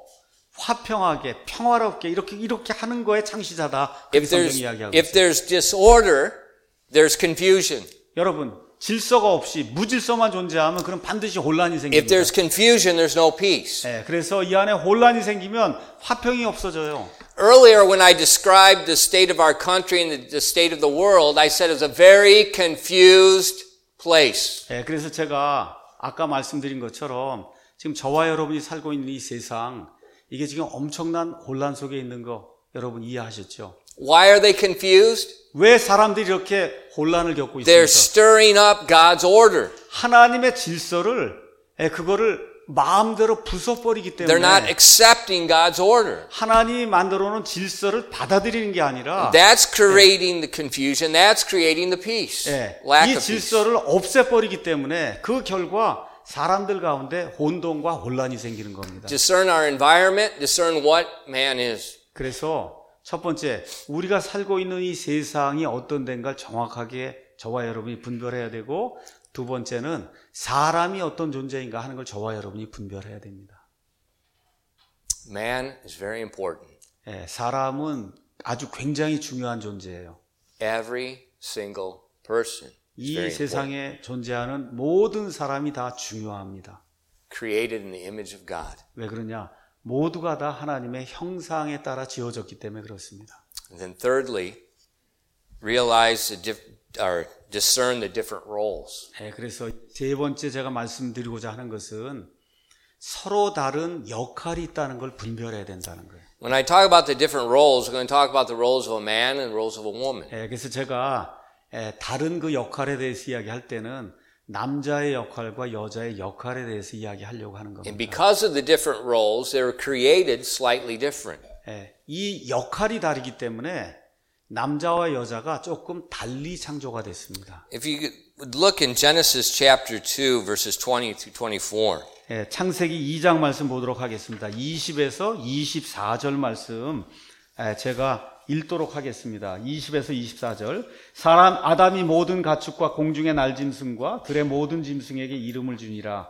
[SPEAKER 2] 화평하게 평화롭게 이렇게 이렇게 하는 거에 창시자다. 그렇게
[SPEAKER 1] If there's,
[SPEAKER 2] 성경이 이야기하고
[SPEAKER 1] if
[SPEAKER 2] 있어요.
[SPEAKER 1] there's disorder, there's confusion.
[SPEAKER 2] 여러분 질서가 없이 무질서만 존재하면 그럼 반드시 혼란이
[SPEAKER 1] If
[SPEAKER 2] 생깁니다.
[SPEAKER 1] there's confusion, there's no peace.
[SPEAKER 2] 네, 그래서 이 안에 혼란이 생기면 화평이 없어져요.
[SPEAKER 1] Earlier, when I described the state of our country and the state of the world, I said it's a very confused place.
[SPEAKER 2] 네, 그래서 제가 아까 말씀드린 것처럼 지금 저와 여러분이 살고 있는 이 세상 이게 지금 엄청난 혼란 속에 있는 거 여러분 이해하셨죠?
[SPEAKER 1] Why are they confused?
[SPEAKER 2] 왜 사람들이 이렇게 혼란을 겪고
[SPEAKER 1] They're
[SPEAKER 2] 있습니까?
[SPEAKER 1] stirring up God's order.
[SPEAKER 2] 하나님의 질서를 예, 그거를 마음대로 부숴버리기
[SPEAKER 1] They're not
[SPEAKER 2] 때문에
[SPEAKER 1] accepting God's order.
[SPEAKER 2] 하나님이 만들어 놓은 질서를 받아들이는 게 아니라
[SPEAKER 1] That's creating the confusion. That's creating the peace.
[SPEAKER 2] 예,
[SPEAKER 1] Lack
[SPEAKER 2] 이
[SPEAKER 1] of peace.
[SPEAKER 2] 질서를 없애버리기 때문에 그 결과 사람들 가운데 혼돈과 혼란이 생기는 겁니다.
[SPEAKER 1] Discern our environment. Discern what man is.
[SPEAKER 2] 그래서 첫 번째 우리가 살고 있는 이 세상이 어떤 데인가 정확하게 저와 여러분이 분별해야 되고 두 번째는 사람이 어떤 존재인가 하는 걸 저와 여러분이 분별해야 됩니다.
[SPEAKER 1] Man is very important.
[SPEAKER 2] 예, 사람은 아주 굉장히 중요한 존재예요.
[SPEAKER 1] Every single person is
[SPEAKER 2] 이
[SPEAKER 1] very important.
[SPEAKER 2] 세상에 존재하는 모든 사람이 다 중요합니다.
[SPEAKER 1] Created in the image of God.
[SPEAKER 2] 왜 그러냐? 모두가 다 하나님의 형상에 따라 지어졌기 때문에 그렇습니다.
[SPEAKER 1] And then thirdly, realize the diff- or discern the different roles.
[SPEAKER 2] 예, 그래서 세 번째 제가 말씀드리고자 하는 것은 서로 다른 역할이 있다는 걸 분별해야 된다는 거예요.
[SPEAKER 1] When I talk about the different roles, we're going to talk about the roles of a man and the roles of a woman.
[SPEAKER 2] 예, 그래서 제가 예, 다른 그 역할에 대해서 이야기할 때는 남자의 역할과 여자의 역할에 대해서 이야기하려고 하는 겁니다.
[SPEAKER 1] And because of the different roles, they were created slightly different.
[SPEAKER 2] 예, 이 역할이 다르기 때문에 남자와 여자가 조금 달리 창조가 됐습니다.
[SPEAKER 1] If you would look in Genesis chapter two, verses twenty through twenty-four.
[SPEAKER 2] 예, 창세기 이 장 말씀 보도록 하겠습니다. 이십에서 이십사 절 말씀 예, 제가 읽도록 하겠습니다. 이십에서 이십사 절. 사람 아담이 모든 가축과 공중의 날짐승과 들의 모든 짐승에게 이름을 주니라.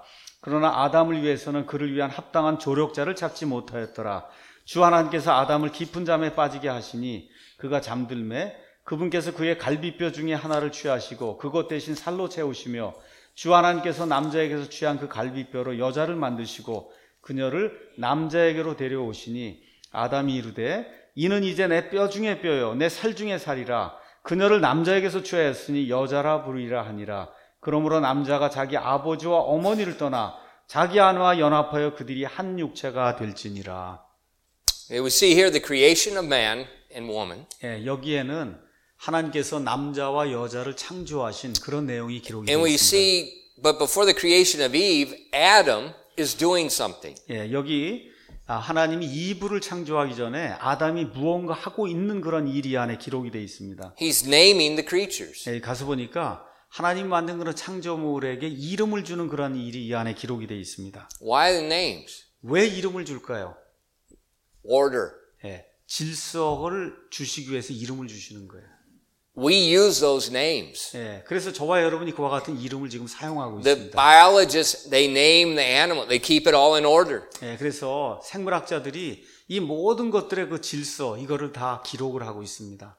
[SPEAKER 2] 그러나 아담을 위해서는 그를 위한 합당한 조력자를 찾지 못하였더라. 주 하나님께서 아담을 깊은 잠에 빠지게 하시니 그가 잠들매 그분께서 그의 갈비뼈 중에 하나를 취하시고 그것 대신 살로 채우시며 주 하나님께서 남자에게서 취한 그 갈비뼈로 여자를 만드시고 그녀를 남자에게로 데려오시니 아담이 이르되 이는 이제 내 뼈 중에 뼈요 내 살 중에 살이라 그녀를 남자에게서 취하였으니 여자라 부르리라 하니라. 그러므로 남자가 자기 아버지와 어머니를 떠나 자기 아내와 연합하여 그들이 한 육체가 될지니라.
[SPEAKER 1] We see here the creation of man and woman.
[SPEAKER 2] 예, 여기에는 하나님께서 남자와 여자를 창조하신 그런 내용이 기록이 되어
[SPEAKER 1] And we
[SPEAKER 2] 있습니다.
[SPEAKER 1] see, but before the creation of Eve, Adam is doing something.
[SPEAKER 2] 예, 여기 하나님이 이브를 창조하기 전에 아담이 무언가 하고 있는 그런 일이 안에 기록이 되어 있습니다.
[SPEAKER 1] He's naming the creatures.
[SPEAKER 2] 예, 가서 보니까 하나님 만든 그런 창조물에게 이름을 주는 그런 일이 이 안에 기록이 되어 있습니다.
[SPEAKER 1] Why the names?
[SPEAKER 2] 왜 이름을 줄까요?
[SPEAKER 1] Order.
[SPEAKER 2] 예, 질서를 주시기 위해서 이름을 주시는 거예요.
[SPEAKER 1] We use those names.
[SPEAKER 2] 예, 그래서 저와 여러분이 그와 같은 이름을 지금 사용하고
[SPEAKER 1] The
[SPEAKER 2] 있습니다.
[SPEAKER 1] biologists, they name the animal. They keep it all in order.
[SPEAKER 2] 예, 그래서 생물학자들이 이 모든 것들의 그 질서 이거를 다 기록을 하고 있습니다.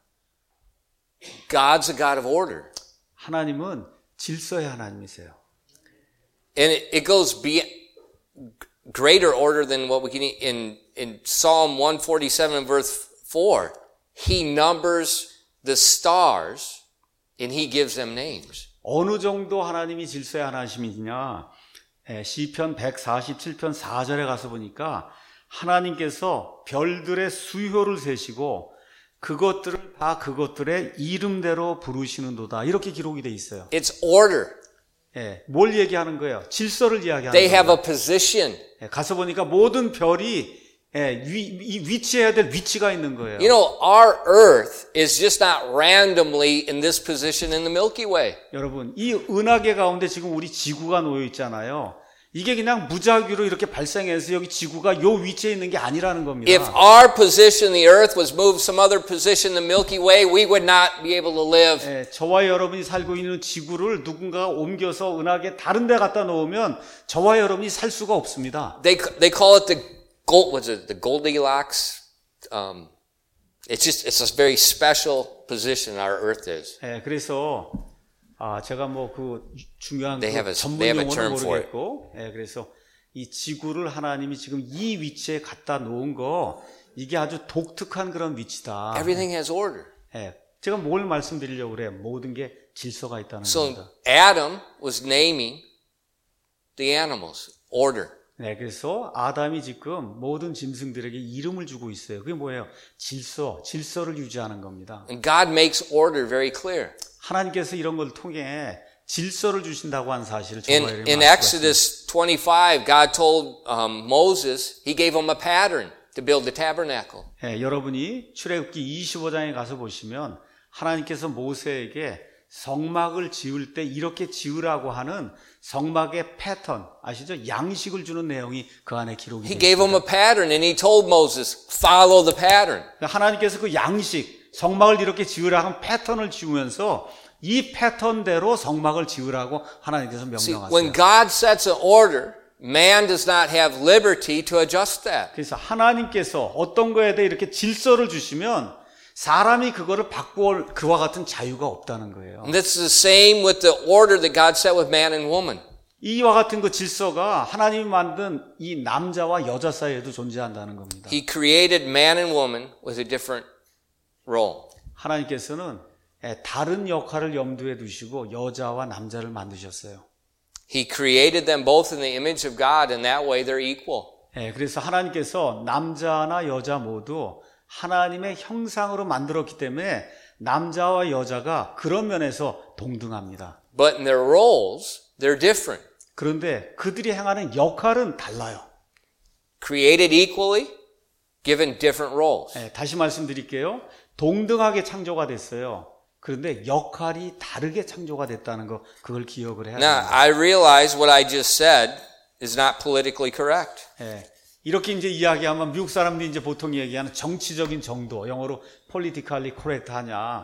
[SPEAKER 1] God's a God of order.
[SPEAKER 2] 하나님은 질서의 하나님이세요.
[SPEAKER 1] And it, it goes be greater order than what we can in in Psalm one forty-seven verse four. He numbers the stars and he gives them names.
[SPEAKER 2] 어느 정도 하나님이 질서의 하나님이냐? 예, 시편 백사십칠 편 사 절에 가서 보니까 하나님께서 별들의 수효를 세시고 그것들을 다 그것들의 이름대로 부르시는도다. 이렇게 기록이 돼 있어요.
[SPEAKER 1] It's order.
[SPEAKER 2] 예, 뭘 얘기하는 거예요? 질서를 이야기하는
[SPEAKER 1] They
[SPEAKER 2] 거예요.
[SPEAKER 1] have a position.
[SPEAKER 2] 예, 가서 보니까 모든 별이 예, 위, 이 위치해야 될 위치가 있는 거예요.
[SPEAKER 1] You know, our earth is just not randomly in this position in the Milky Way.
[SPEAKER 2] 여러분, 이 은하계 가운데 지금 우리 지구가 놓여 있잖아요. 이게 그냥 무작위로 이렇게 발생해서 여기 지구가 요 위치에 있는 게 아니라는 겁니다.
[SPEAKER 1] If our position, the earth, was moved some other position in the Milky Way, we would not be able to live.
[SPEAKER 2] 예, 저와 여러분이 살고 있는 지구를 누군가가 옮겨서 은하계 다른 데 갖다 놓으면 저와 여러분이 살 수가 없습니다.
[SPEAKER 1] They they call it the gold. Was it the Goldilocks? Um, it's just it's a very special position our Earth is.
[SPEAKER 2] 예, 그래서 아, 제가 뭐 그 중요한
[SPEAKER 1] They have
[SPEAKER 2] 그
[SPEAKER 1] a-
[SPEAKER 2] 전문
[SPEAKER 1] they have a
[SPEAKER 2] 용어는
[SPEAKER 1] term for it.
[SPEAKER 2] 모르겠고, 예, 그래서 이 지구를 하나님이 지금 이 위치에 갖다 놓은 거 이게 아주 독특한 그런 위치다.
[SPEAKER 1] Everything has order.
[SPEAKER 2] 예, 제가 뭘 말씀드리려고 그래요? 모든 게 질서가 있다는
[SPEAKER 1] So
[SPEAKER 2] 겁니다.
[SPEAKER 1] Adam was naming the animals. Order.
[SPEAKER 2] 네, 그래서 아담이 지금 모든 짐승들에게 이름을 주고 있어요. 그게 뭐예요? 질서, 질서를 유지하는 겁니다.
[SPEAKER 1] And God makes order very clear.
[SPEAKER 2] 하나님께서 이런 걸 통해 질서를 주신다고 하는 사실을
[SPEAKER 1] In,
[SPEAKER 2] 저와 여러분이
[SPEAKER 1] in
[SPEAKER 2] 알 수가 있습니다.
[SPEAKER 1] Exodus twenty-five, God told um, Moses, He gave him a pattern to build the tabernacle.
[SPEAKER 2] 예, 여러분이 출애굽기 이십오 장에 가서 보시면 하나님께서 모세에게 성막을 지을 때 이렇게 지으라고 하는 성막의 패턴, 아시죠? 양식을 주는 내용이 그 안에 기록이
[SPEAKER 1] He
[SPEAKER 2] 되어
[SPEAKER 1] gave him
[SPEAKER 2] 있습니다.
[SPEAKER 1] a pattern and He told Moses, follow the pattern.
[SPEAKER 2] 하나님께서 그 양식, 성막을 이렇게 지으라 하는 패턴을 지으면서 이 패턴대로 성막을 지으라고 하나님께서
[SPEAKER 1] See,
[SPEAKER 2] 명령하세요.
[SPEAKER 1] when God sets an order, man does not have liberty to adjust that.
[SPEAKER 2] 그래서 하나님께서 어떤 거에 대해 이렇게 질서를 주시면 사람이 그거를 바꾸어 그와 같은 자유가 없다는 거예요.
[SPEAKER 1] And this is the same with the order that God set with man and woman.
[SPEAKER 2] 이와 같은 그 질서가 하나님이 만든 이 남자와 여자 사이에도 존재한다는 겁니다.
[SPEAKER 1] He created man and woman with a different role.
[SPEAKER 2] 하나님께서는 다른 역할을 염두에 두시고 여자와 남자를 만드셨어요.
[SPEAKER 1] He created them both in the image of God, and that way they're equal.
[SPEAKER 2] 예, 그래서 하나님께서 남자나 여자 모두 하나님의 형상으로 만들었기 때문에 남자와 여자가 그런 면에서 동등합니다.
[SPEAKER 1] But in their roles, they're different.
[SPEAKER 2] 그런데 그들이 행하는 역할은 달라요.
[SPEAKER 1] Created equally, given different roles.
[SPEAKER 2] 예, 다시 말씀드릴게요. 동등하게 창조가 됐어요. 그런데 역할이 다르게 창조가 됐다는 거 그걸 기억을 해야
[SPEAKER 1] Now,
[SPEAKER 2] 됩니다.
[SPEAKER 1] I realize what I just said is not politically correct.
[SPEAKER 2] 예, 이렇게 이제 이야기하면 미국 사람들이 이제 보통 얘기하는 정치적인 정도, 영어로 politically correct 하냐.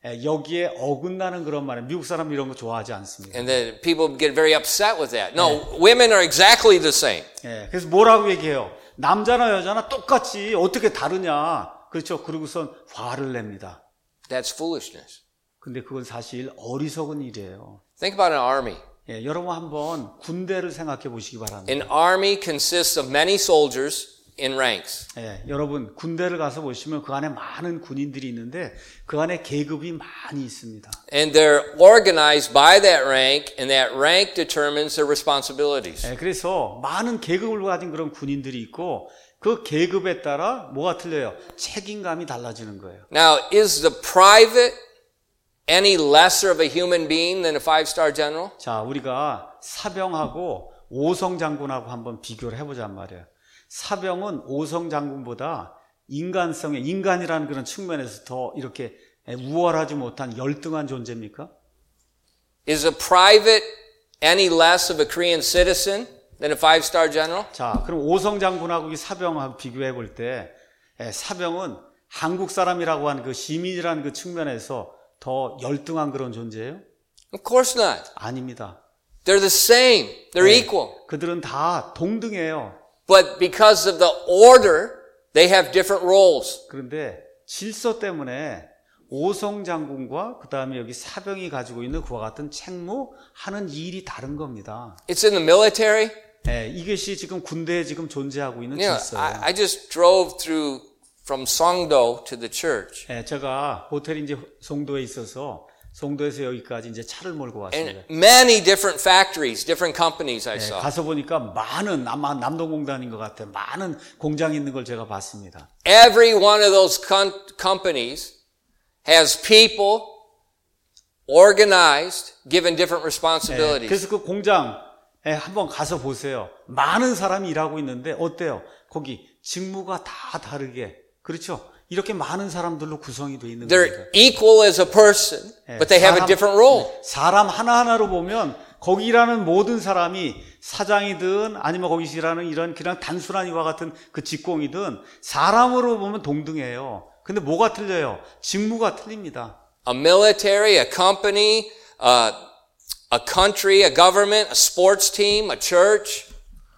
[SPEAKER 2] 예, 여기에 어긋나는 그런 말이에요. 미국 사람 이런 거 좋아하지 않습니다.
[SPEAKER 1] And then people get very upset with that. No, women are exactly the same.
[SPEAKER 2] 예, 그래서 뭐라고 얘기해요? 남자나 여자나 똑같이 어떻게 다르냐? 그렇죠. 그러고선 화를 냅니다.
[SPEAKER 1] That's foolishness.
[SPEAKER 2] 근데 그건 사실 어리석은 일이에요.
[SPEAKER 1] Think about an army.
[SPEAKER 2] 예, 여러분 한번 군대를 생각해 보시기 바랍니다.
[SPEAKER 1] An army consists of many soldiers in ranks.
[SPEAKER 2] 예, 여러분 군대를 가서 보시면 그 안에 많은 군인들이 있는데 그 안에 계급이 많이 있습니다.
[SPEAKER 1] And they're organized by that rank, and that rank determines their responsibilities.
[SPEAKER 2] 예, 그래서 많은 계급을 가진 그런 군인들이 있고 그 계급에 따라 뭐가 틀려요? 책임감이 달라지는 거예요.
[SPEAKER 1] Now, is the private any lesser of a human being than a five-star general?
[SPEAKER 2] 자, 우리가 사병하고 오성 장군하고 한번 비교를 해보자 말이에요. 사병은 오성 장군보다 인간성에, 인간이라는 그런 측면에서 더 이렇게 우월하지 못한 열등한 존재입니까?
[SPEAKER 1] Is a private any less of a Korean citizen than a five-star general?
[SPEAKER 2] 자, 그럼 오성 장군하고 이 사병하고 비교해 볼 때 사병은 한국 사람이라고 하는 그 시민이라는 그 측면에서 더 열등한 그런 존재예요?
[SPEAKER 1] Of course not.
[SPEAKER 2] 아닙니다.
[SPEAKER 1] They're the same. They're
[SPEAKER 2] 네,
[SPEAKER 1] equal.
[SPEAKER 2] 그들은 다 동등해요.
[SPEAKER 1] But because of the order, they have different roles.
[SPEAKER 2] 그런데 질서 때문에 오성 장군과 그 다음에 여기 사병이 가지고 있는 그와 같은 책무하는 일이 다른 겁니다.
[SPEAKER 1] It's in the military.
[SPEAKER 2] 네, 이것이 지금 군대에 지금 존재하고 있는
[SPEAKER 1] You know,
[SPEAKER 2] 질서예요.
[SPEAKER 1] I, I just drove through from Songdo to the church.
[SPEAKER 2] 네, 제가 호텔 이제 송도에 있어서 송도에서 여기까지 이제 차를 몰고 왔습니다.
[SPEAKER 1] And many different factories, different companies I
[SPEAKER 2] 네,
[SPEAKER 1] saw.
[SPEAKER 2] 가서 보니까 많은 아마 남동공단인 것 같아요. 많은 공장이 있는 걸 제가 봤습니다.
[SPEAKER 1] Every one of those con- companies has people organized, given different
[SPEAKER 2] 네,
[SPEAKER 1] responsibilities.
[SPEAKER 2] 그래서 그 공장에 한번 가서 보세요. 많은 사람이 일하고 있는데 어때요? 거기 직무가 다 다르게 그렇죠? 이렇게 많은 사람들로 구성이 되어 있는
[SPEAKER 1] They're
[SPEAKER 2] 겁니다.
[SPEAKER 1] equal as a person,
[SPEAKER 2] 네,
[SPEAKER 1] but they have a
[SPEAKER 2] 사람,
[SPEAKER 1] different role.
[SPEAKER 2] 네, 사람 하나하나로 보면 거기 일하는 모든 사람이 사장이든 아니면 거기서 일하는 이런 그냥 단순한 이와 같은 그 직공이든 사람으로 보면 동등해요. 근데 뭐가 틀려요? 직무가 틀립니다.
[SPEAKER 1] A military, a company, uh, a country, a government, a sports team, a church.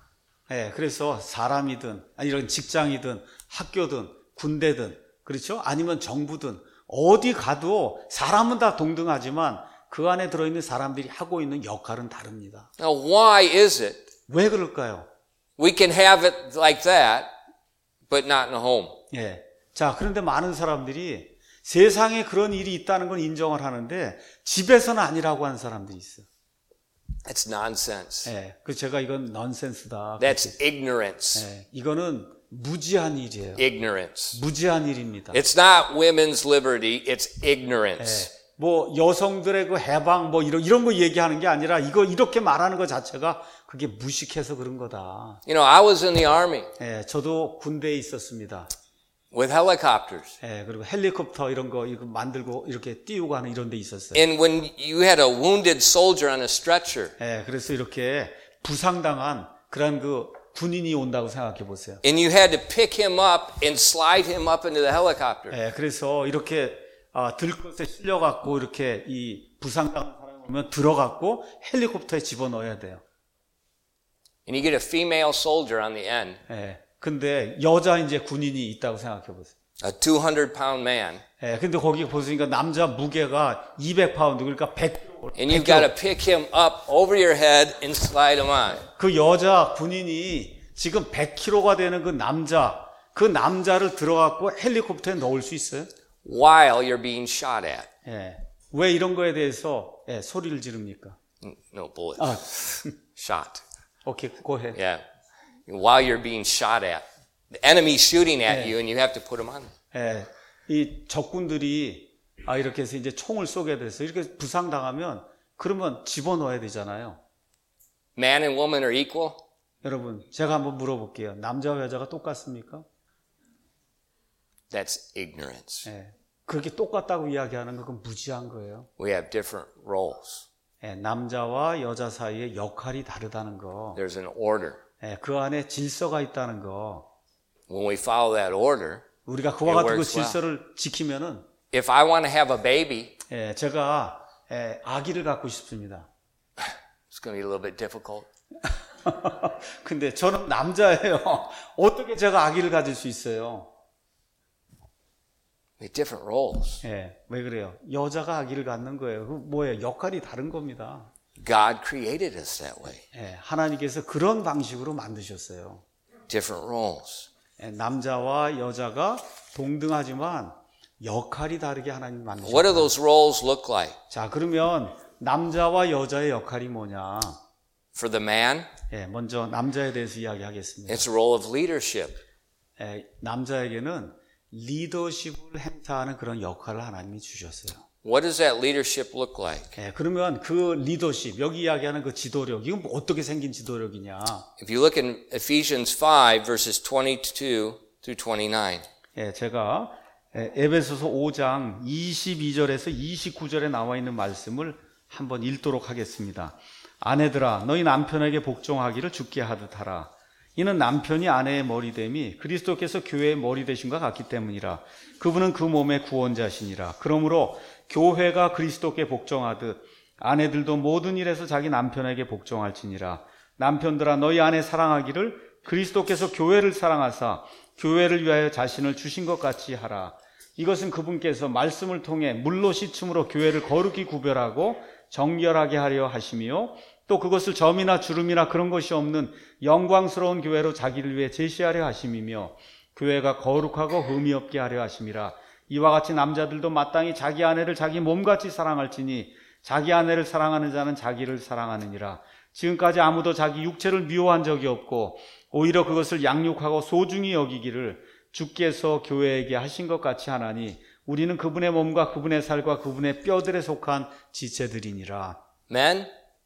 [SPEAKER 2] 네, 그래서 사람이든 아니 이런 직장이든 학교든 군대든 그렇죠? 아니면 정부든 어디 가도 사람은 다 동등하지만 그 안에 들어있는 사람들이 하고 있는 역할은 다릅니다.
[SPEAKER 1] Now, why is it
[SPEAKER 2] 왜 그럴까요?
[SPEAKER 1] we can have it like that, but not in a home?
[SPEAKER 2] 예. 자, 그런데 많은 사람들이 세상에 그런 일이 있다는 건 인정을 하는데 집에서는 아니라고 하는 사람들이 있어요.
[SPEAKER 1] That's nonsense.
[SPEAKER 2] 예. 그래서 제가 이건 넌센스다.
[SPEAKER 1] That's ignorance.
[SPEAKER 2] 예. 이거는 무지한 일이에요.
[SPEAKER 1] Ignorance.
[SPEAKER 2] 무지한 일입니다.
[SPEAKER 1] It's not women's liberty, it's ignorance.
[SPEAKER 2] 예. 뭐 여성들의 그 해방 뭐 이런 이런 거 얘기하는 게 아니라 이거 이렇게 말하는 것 자체가 그게 무식해서 그런 거다.
[SPEAKER 1] You know, I was in the army
[SPEAKER 2] 예, 저도 군대에 있었습니다.
[SPEAKER 1] with helicopters.
[SPEAKER 2] 예, 그리고 헬리콥터 이런 거 이거 만들고 이렇게 띄우고 하는 이런 데 있었어요.
[SPEAKER 1] And when you had a wounded soldier on a stretcher,
[SPEAKER 2] 예, 그래서 이렇게 부상당한 그런 그 군인이 온다고 생각해 보세요.
[SPEAKER 1] and you had to pick him up and slide him up into the helicopter.
[SPEAKER 2] 예, 그래서 이렇게 아, 들것에 실려갖고 이렇게 이 부상당한 사람이 오면 들어갖고 헬리콥터에 집어넣어야 돼요.
[SPEAKER 1] And you get a female soldier on the end,
[SPEAKER 2] 예, 근데 여자 이제 군인이 있다고 생각해 보세요.
[SPEAKER 1] a two hundred pound man,
[SPEAKER 2] 예, 근데 거기 보시니까 남자 무게가 이백 파운드, 그러니까 백 킬로그램.
[SPEAKER 1] and you've got to pick him up over your head and slide him on.
[SPEAKER 2] 그 여자 군인이 지금 백 킬로그램가 되는 그 남자, 그 남자를 들어갖고 헬리콥터에 넣을 수 있어요?
[SPEAKER 1] While you're being shot at.
[SPEAKER 2] 예. 왜 이런 거에 대해서 예, 소리를 지릅니까?
[SPEAKER 1] No bullet.
[SPEAKER 2] 아,
[SPEAKER 1] Shot.
[SPEAKER 2] 오케이, 고해.
[SPEAKER 1] Yeah. While you're being shot at. The enemy's shooting at you and you have to put him on.
[SPEAKER 2] 예. 이 적군들이 아 이렇게 해서 이제 총을 쏘게 돼서 이렇게 부상당하면 그러면 집어넣어야 되잖아요.
[SPEAKER 1] Man and woman are equal.
[SPEAKER 2] 여러분, 제가 한번 물어볼게요. 남자와 여자가 똑같습니까?
[SPEAKER 1] That's ignorance.
[SPEAKER 2] 예. 그렇게 똑같다고 이야기하는 건 그건 무지한 거예요.
[SPEAKER 1] We have different roles.
[SPEAKER 2] 예, 남자와 여자 사이의 역할이 다르다는 거.
[SPEAKER 1] There's an order.
[SPEAKER 2] 예, 그 안에 질서가 있다는 거.
[SPEAKER 1] When we follow that order,
[SPEAKER 2] 우리가 그와
[SPEAKER 1] It
[SPEAKER 2] 같은 그
[SPEAKER 1] works well.
[SPEAKER 2] 질서를 지키면은
[SPEAKER 1] if I want to have a baby,
[SPEAKER 2] 예, 제가 예, 아기를 갖고 싶습니다.
[SPEAKER 1] It's going to be a little bit difficult.
[SPEAKER 2] 근데 저는 남자예요. 어떻게 제가 아기를 가질 수 있어요?
[SPEAKER 1] We have different roles.
[SPEAKER 2] 예, 왜 그래요? 여자가 아기를 갖는 거예요. 그 뭐예요? 역할이 다른 겁니다.
[SPEAKER 1] God created us that way.
[SPEAKER 2] 예, 하나님께서 그런 방식으로 만드셨어요.
[SPEAKER 1] Different roles.
[SPEAKER 2] 예, 남자와 여자가 동등하지만 역할이 다르게 하나님 만드셨어요.
[SPEAKER 1] What do those roles look like?
[SPEAKER 2] 자, 그러면 남자와 여자의 역할이 뭐냐?
[SPEAKER 1] For the man,
[SPEAKER 2] 예, 먼저 남자에 대해서 이야기하겠습니다.
[SPEAKER 1] it's a role of leadership.
[SPEAKER 2] 예, 남자에게는 리더십을 행사하는 그런 역할을 하나님이 주셨어요.
[SPEAKER 1] What does that leadership look like?
[SPEAKER 2] 예, 그러면 그 리더십, 여기 이야기하는 그 지도력, 이건 뭐 어떻게 생긴 지도력이냐?
[SPEAKER 1] If you look in Ephesians five, verses twenty-two through twenty-nine,
[SPEAKER 2] 예, 제가 예, 에베소서 오 장 이십이 절에서 이십구 절에 나와 있는 말씀을 한번 읽도록 하겠습니다. 아내들아, 너희 남편에게 복종하기를 주께 하듯 하라. 이는 남편이 아내의 머리됨이 그리스도께서 교회의 머리 되심과 같기 때문이라. 그분은 그 몸의 구원자시니라. 그러므로 교회가 그리스도께 복종하듯 아내들도 모든 일에서 자기 남편에게 복종할지니라. 남편들아, 너희 아내 사랑하기를 그리스도께서 교회를 사랑하사 교회를 위하여 자신을 주신 것 같이 하라. 이것은 그분께서 말씀을 통해 물로 씻음으로 교회를 거룩히 구별하고 정결하게 하려 하시며 또 그것을 점이나 주름이나 그런 것이 없는 영광스러운 교회로 자기를 위해 제시하려 하심이며 교회가 거룩하고 흠이 없게 하려 하심이라. 이와 같이 남자들도 마땅히 자기 아내를 자기 몸같이 사랑할지니 자기 아내를 사랑하는 자는 자기를 사랑하느니라. 지금까지 아무도 자기 육체를 미워한 적이 없고 오히려 그것을 양육하고 소중히 여기기를 주께서 교회에게 하신 것 같이 하나니 우리는 그분의 몸과 그분의 살과 그분의 뼈들에 속한 지체들이니라.
[SPEAKER 1] men,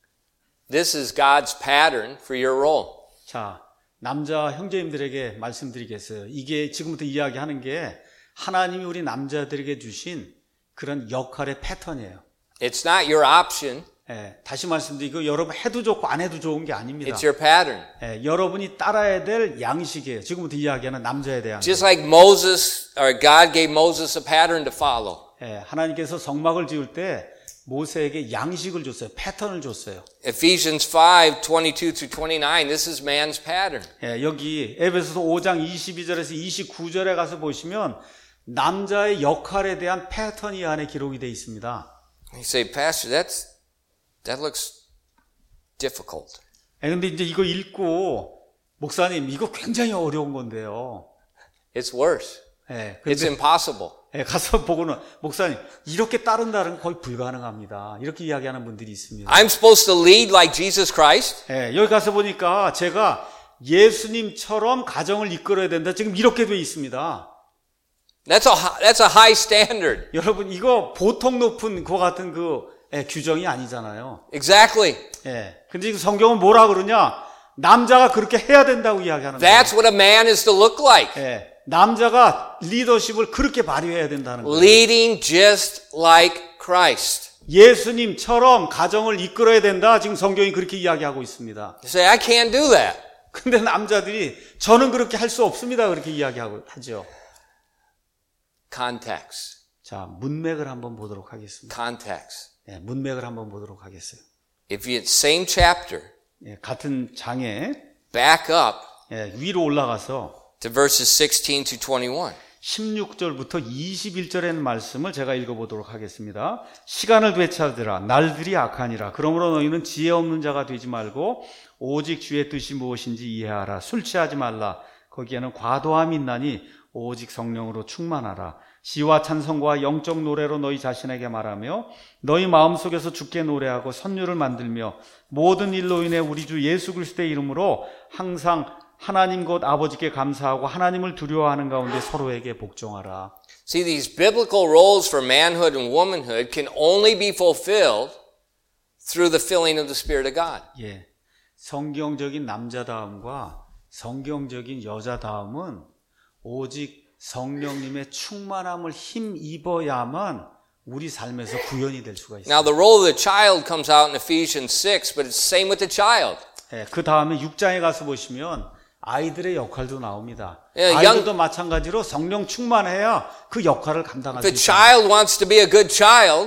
[SPEAKER 1] this is God's pattern for your role.
[SPEAKER 2] 자, 남자 형제님들에게 말씀드리겠어요. 이게 지금부터 이야기하는 게 하나님이 우리 남자들에게 주신 그런 역할의 패턴이에요.
[SPEAKER 1] It's not your option.
[SPEAKER 2] 예, 다시 말씀드리고 여러분 해도 좋고 안 해도 좋은 게 아닙니다.
[SPEAKER 1] It's your pattern.
[SPEAKER 2] 예, 여러분이 따라야 될 양식이에요. 지금부터 이야기하는 남자에 대한.
[SPEAKER 1] Just like Moses, or God gave Moses a pattern to follow.
[SPEAKER 2] 예, 하나님께서 성막을 지을 때 모세에게 양식을 줬어요. 패턴을 줬어요.
[SPEAKER 1] Ephesians five, twenty-two through twenty-nine, this is man's pattern.
[SPEAKER 2] 예, 여기 에베소서 오 장 이십이 절에서 이십구 절에 가서 보시면 남자의 역할에 대한 패턴이 이 안에 기록이 되어 있습니다.
[SPEAKER 1] You say, Pastor, that's, that looks difficult.
[SPEAKER 2] 예, 근데 이제 이거 읽고 목사님 이거 굉장히 어려운 건데요.
[SPEAKER 1] It's worse.
[SPEAKER 2] 예,
[SPEAKER 1] It's
[SPEAKER 2] 근데
[SPEAKER 1] impossible.
[SPEAKER 2] 예, 가서 보고는 목사님 이렇게 따른다는 건 거의 불가능합니다. 이렇게 이야기하는 분들이 있습니다.
[SPEAKER 1] I'm supposed to lead like Jesus Christ?
[SPEAKER 2] 예, 여기 가서 보니까 제가 예수님처럼 가정을 이끌어야 된다. 지금 이렇게 돼 있습니다.
[SPEAKER 1] That's a, hi- that's a high standard.
[SPEAKER 2] 여러분 이거 보통 높은 그 같은 그 예, 규정이 아니잖아요.
[SPEAKER 1] Exactly.
[SPEAKER 2] 예. 근데 지금 성경은 뭐라 그러냐? 남자가 그렇게 해야 된다고 이야기하는 거예요.
[SPEAKER 1] That's what a man is to look like.
[SPEAKER 2] 예. 남자가 리더십을 그렇게 발휘해야 된다는 거예요.
[SPEAKER 1] Leading just like Christ.
[SPEAKER 2] 예수님처럼 가정을 이끌어야 된다. 지금 성경이 그렇게 이야기하고 있습니다.
[SPEAKER 1] You say, I can't do that.
[SPEAKER 2] 근데 남자들이 저는 그렇게 할 수 없습니다. 그렇게 이야기하고 하죠.
[SPEAKER 1] Context.
[SPEAKER 2] 자, 문맥을 한번 보도록 하겠습니다.
[SPEAKER 1] Context.
[SPEAKER 2] 예, 문맥을 한번 보도록 하겠어요.
[SPEAKER 1] If you, same chapter,
[SPEAKER 2] 예, 같은 장에
[SPEAKER 1] back up
[SPEAKER 2] 예, 위로 올라가서
[SPEAKER 1] to verses sixteen to twenty-one.
[SPEAKER 2] 십육 절부터 이십일 절의 말씀을 제가 읽어보도록 하겠습니다. 시간을 되찾으라. 날들이 악하니라. 그러므로 너희는 지혜 없는 자가 되지 말고 오직 주의 뜻이 무엇인지 이해하라. 술 취하지 말라. 거기에는 과도함이 있나니 오직 성령으로 충만하라. 시와 찬송과 영적 노래로 너희 자신에게 말하며 너희 마음속에서 주께 노래하고 선율을 만들며 모든 일로 인해 우리 주 예수 그리스도의 이름으로 항상 하나님 곧 아버지께 감사하고 하나님을 두려워하는 가운데 서로에게 복종하라.
[SPEAKER 1] See, these biblical roles for manhood and womanhood can only be fulfilled through the filling of the Spirit of God.
[SPEAKER 2] 예, 성경적인 남자다움과 성경적인 여자다움은 오직 성령님의 충만함을 힘입어야만 우리 삶에서 구현이 될 수가 있어요.
[SPEAKER 1] Now, the role of the child comes out in Ephesians six, but it's the same with the child.
[SPEAKER 2] 예, 그 다음에 육 장에 가서 보시면 아이들의 역할도 나옵니다.
[SPEAKER 1] 예,
[SPEAKER 2] 아이들도 마찬가지로 성령 충만해야 그 역할을 감당할 수
[SPEAKER 1] If a
[SPEAKER 2] 있어요.
[SPEAKER 1] child wants to be a good child,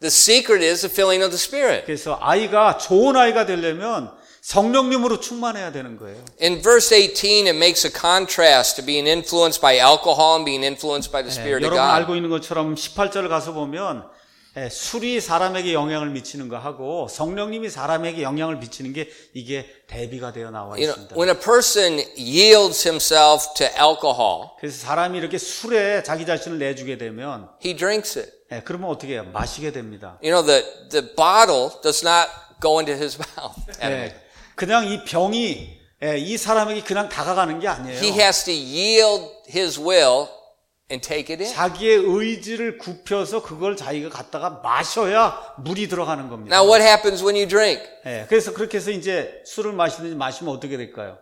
[SPEAKER 1] The secret is the filling of the Spirit.
[SPEAKER 2] 그래서 아이가 좋은 아이가 되려면 성령님으로 충만해야 되는 거예요.
[SPEAKER 1] In verse eighteen, it makes a contrast to being influenced by alcohol and being influenced by the Spirit
[SPEAKER 2] 예,
[SPEAKER 1] of
[SPEAKER 2] 여러분
[SPEAKER 1] God.
[SPEAKER 2] 알고 있는 것처럼 십팔 절 가서 보면 예, 술이 사람에게 영향을 미치는 거 하고 성령님이 사람에게 영향을 미치는 게 이게 대비가 되어 나와
[SPEAKER 1] You know,
[SPEAKER 2] 있습니다.
[SPEAKER 1] when a person yields himself to alcohol,
[SPEAKER 2] 그래서 사람이 이렇게 술에 자기 자신을 내주게 되면
[SPEAKER 1] he drinks it.
[SPEAKER 2] 예, 그러면 어떻게 해요? 마시게 됩니다.
[SPEAKER 1] You know, the, the bottle does not go into his mouth.
[SPEAKER 2] 예, 그냥 이 병이 예, 이 사람에게 그냥 다가가는 게 아니에요.
[SPEAKER 1] He has to yield his will and take it in.
[SPEAKER 2] 자기의 의지를 굽혀서 그걸 자기가 갖다가 마셔야 물이 들어가는 겁니다.
[SPEAKER 1] Now, what happens when you drink?
[SPEAKER 2] 예, 그래서 그렇게 해서 이제 술을 마시든지 마시면 어떻게 될까요?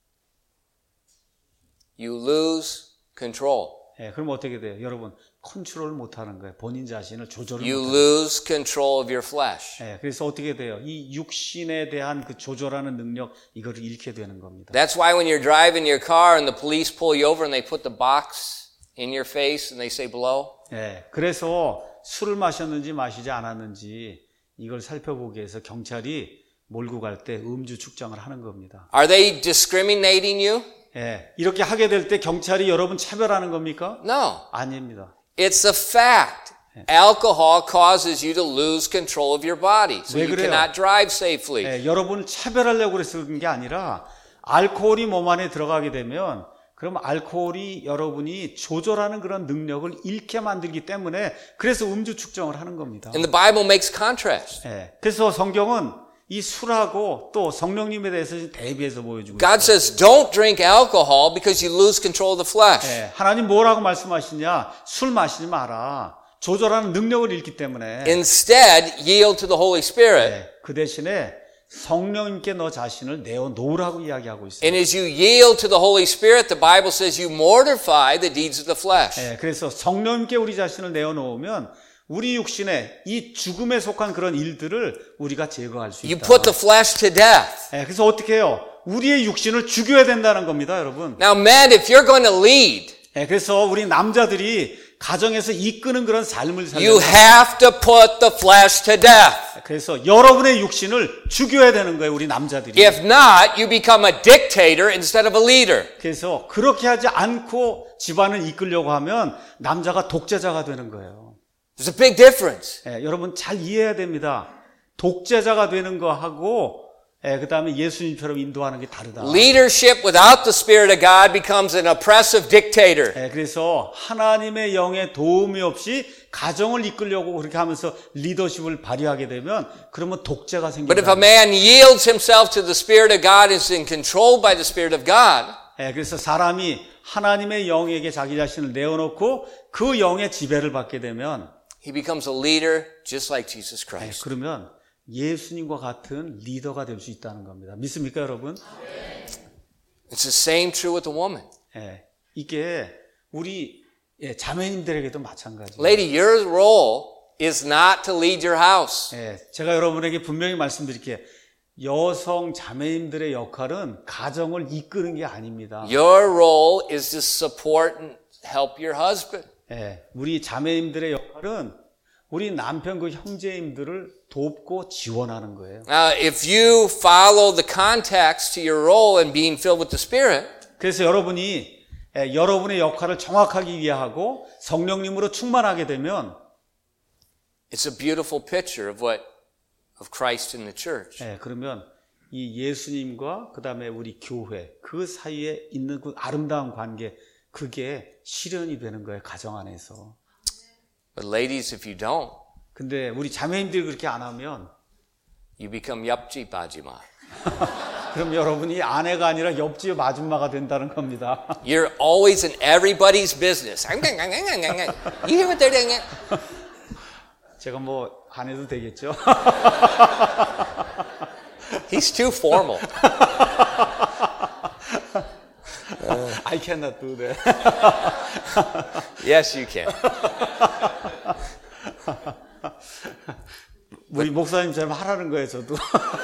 [SPEAKER 1] You lose control.
[SPEAKER 2] 예, 그럼 어떻게 돼요? 여러분 컨트롤 못하는 거예요. 본인 자신을 조절을
[SPEAKER 1] You
[SPEAKER 2] 못하는 거예요.
[SPEAKER 1] lose control of your flesh.
[SPEAKER 2] 예, 그래서 어떻게 돼요? 이 육신에 대한 그 조절하는 능력 이거를 잃게 되는 겁니다.
[SPEAKER 1] That's why when you're driving your car and the police pull you over and they put the box in your face and they say blow.
[SPEAKER 2] 예, 그래서 술을 마셨는지 마시지 않았는지 이걸 살펴보기 위해서 경찰이 몰고 갈 때 음주 측정을 하는 겁니다.
[SPEAKER 1] Are they discriminating you?
[SPEAKER 2] 예, 이렇게 하게 될 때 경찰이 여러분 차별하는 겁니까?
[SPEAKER 1] No.
[SPEAKER 2] 아닙니다.
[SPEAKER 1] It's a fact. Alcohol causes you to lose control of your body. So
[SPEAKER 2] 왜
[SPEAKER 1] you
[SPEAKER 2] 그래요?
[SPEAKER 1] cannot drive safely.
[SPEAKER 2] 예, 여러분을 차별하려고 그래서 그런 게 아니라 알코올이 몸 안에 들어가게 되면 그럼 알코올이 여러분이 조절하는 그런 능력을 잃게 만들기 때문에 그래서 음주 측정을 하는 겁니다.
[SPEAKER 1] And the Bible makes contrast.
[SPEAKER 2] 예, 그래서 성경은 이 술하고 또 성령님에 대해서 대비해서 보여주고
[SPEAKER 1] God
[SPEAKER 2] 있어요.
[SPEAKER 1] says don't drink alcohol because you lose control of the flesh.
[SPEAKER 2] 예, 하나님 뭐라고 말씀하시냐? 술 마시지 마라. 조절하는 능력을 잃기 때문에
[SPEAKER 1] Instead, yield to the Holy Spirit.
[SPEAKER 2] 예, 그 대신에 성령님께 너 자신을 내어놓으라고 이야기하고 있어요.
[SPEAKER 1] And as you yield to the Holy Spirit, the Bible says you mortify the deeds of the flesh.
[SPEAKER 2] 예, 그래서 성령님께 우리 자신을 내어놓으면 우리 육신에 이 죽음에 속한 그런 일들을 우리가 제거할 수
[SPEAKER 1] You
[SPEAKER 2] 있다.
[SPEAKER 1] put the flesh to death.
[SPEAKER 2] 예, 그래서 어떻게 해요? 우리의 육신을 죽여야 된다는 겁니다, 여러분.
[SPEAKER 1] Now, men, if you're going to lead,
[SPEAKER 2] 예, 그래서 우리 남자들이 가정에서 이끄는 그런 삶을
[SPEAKER 1] you
[SPEAKER 2] 살려면
[SPEAKER 1] have to put the flesh to death.
[SPEAKER 2] 그래서 여러분의 육신을 죽여야 되는 거예요, 우리 남자들이.
[SPEAKER 1] If not, you become a dictator instead of a leader.
[SPEAKER 2] 그래서 그렇게 하지 않고 집안을 이끌려고 하면 남자가 독재자가 되는 거예요.
[SPEAKER 1] There's a big difference.
[SPEAKER 2] 예, 여러분 잘 이해해야 됩니다. 독재자가 되는 거하고 예, 그 다음에 예수님처럼 인도하는 게 다르다.
[SPEAKER 1] Leadership without the Spirit of God becomes an oppressive dictator.
[SPEAKER 2] 예, 그래서 하나님의 영의 도움이 없이 가정을 이끌려고 그렇게 하면서 리더십을 발휘하게 되면 그러면 독재가
[SPEAKER 1] But if a
[SPEAKER 2] 생긴다.
[SPEAKER 1] man yields himself to the Spirit of God and is in controlled by the Spirit of God,
[SPEAKER 2] 예, 그래서 사람이 하나님의 영에게 자기 자신을 내어놓고 그 영의 지배를 받게 되면
[SPEAKER 1] he becomes a leader just like Jesus
[SPEAKER 2] 예,
[SPEAKER 1] Christ.
[SPEAKER 2] 그러면 예수님과 같은 리더가 될 수 있다는 겁니다. 믿습니까, 여러분?
[SPEAKER 1] It's the same true with the woman.
[SPEAKER 2] 예, 이게 우리 예, 자매님들에게도 마찬가지예요.
[SPEAKER 1] Lady, your role is not to lead your house.
[SPEAKER 2] 예, 제가 여러분에게 분명히 말씀드릴게요. 여성 자매님들의 역할은 가정을 이끄는 게 아닙니다.
[SPEAKER 1] Your role is to support and help your husband.
[SPEAKER 2] 예, 우리 자매님들의 역할은 우리 남편 그 형제님들을 돕고 지원하는 거예요.
[SPEAKER 1] Now, if you follow the context to your role in being filled with the Spirit,
[SPEAKER 2] 그래서 여러분이 예, 여러분의 역할을 정확하게 이해하고 성령님으로 충만하게 되면
[SPEAKER 1] it's a beautiful picture of what of Christ in the church.
[SPEAKER 2] 예, 그러면 이 예수님과 그 다음에 우리 교회 그 사이에 있는 그 아름다운 관계 그게 실현이 되는 거예요, 가정 안에서.
[SPEAKER 1] But ladies, if you don't,
[SPEAKER 2] 근데 우리 자매님들이 그렇게 안 하면
[SPEAKER 1] you become yapji bajima.
[SPEAKER 2] 그럼 여러분이 아내가 아니라 옆집 아줌마가 된다는 겁니다.
[SPEAKER 1] You're always in everybody's business. You hear what they're doing?
[SPEAKER 2] 제가 뭐 안 해도 되겠죠?
[SPEAKER 1] He's too formal.
[SPEAKER 2] I cannot do that.
[SPEAKER 1] Yes, you can.
[SPEAKER 2] 우리 목사님처럼 하라는 거예요, 저도.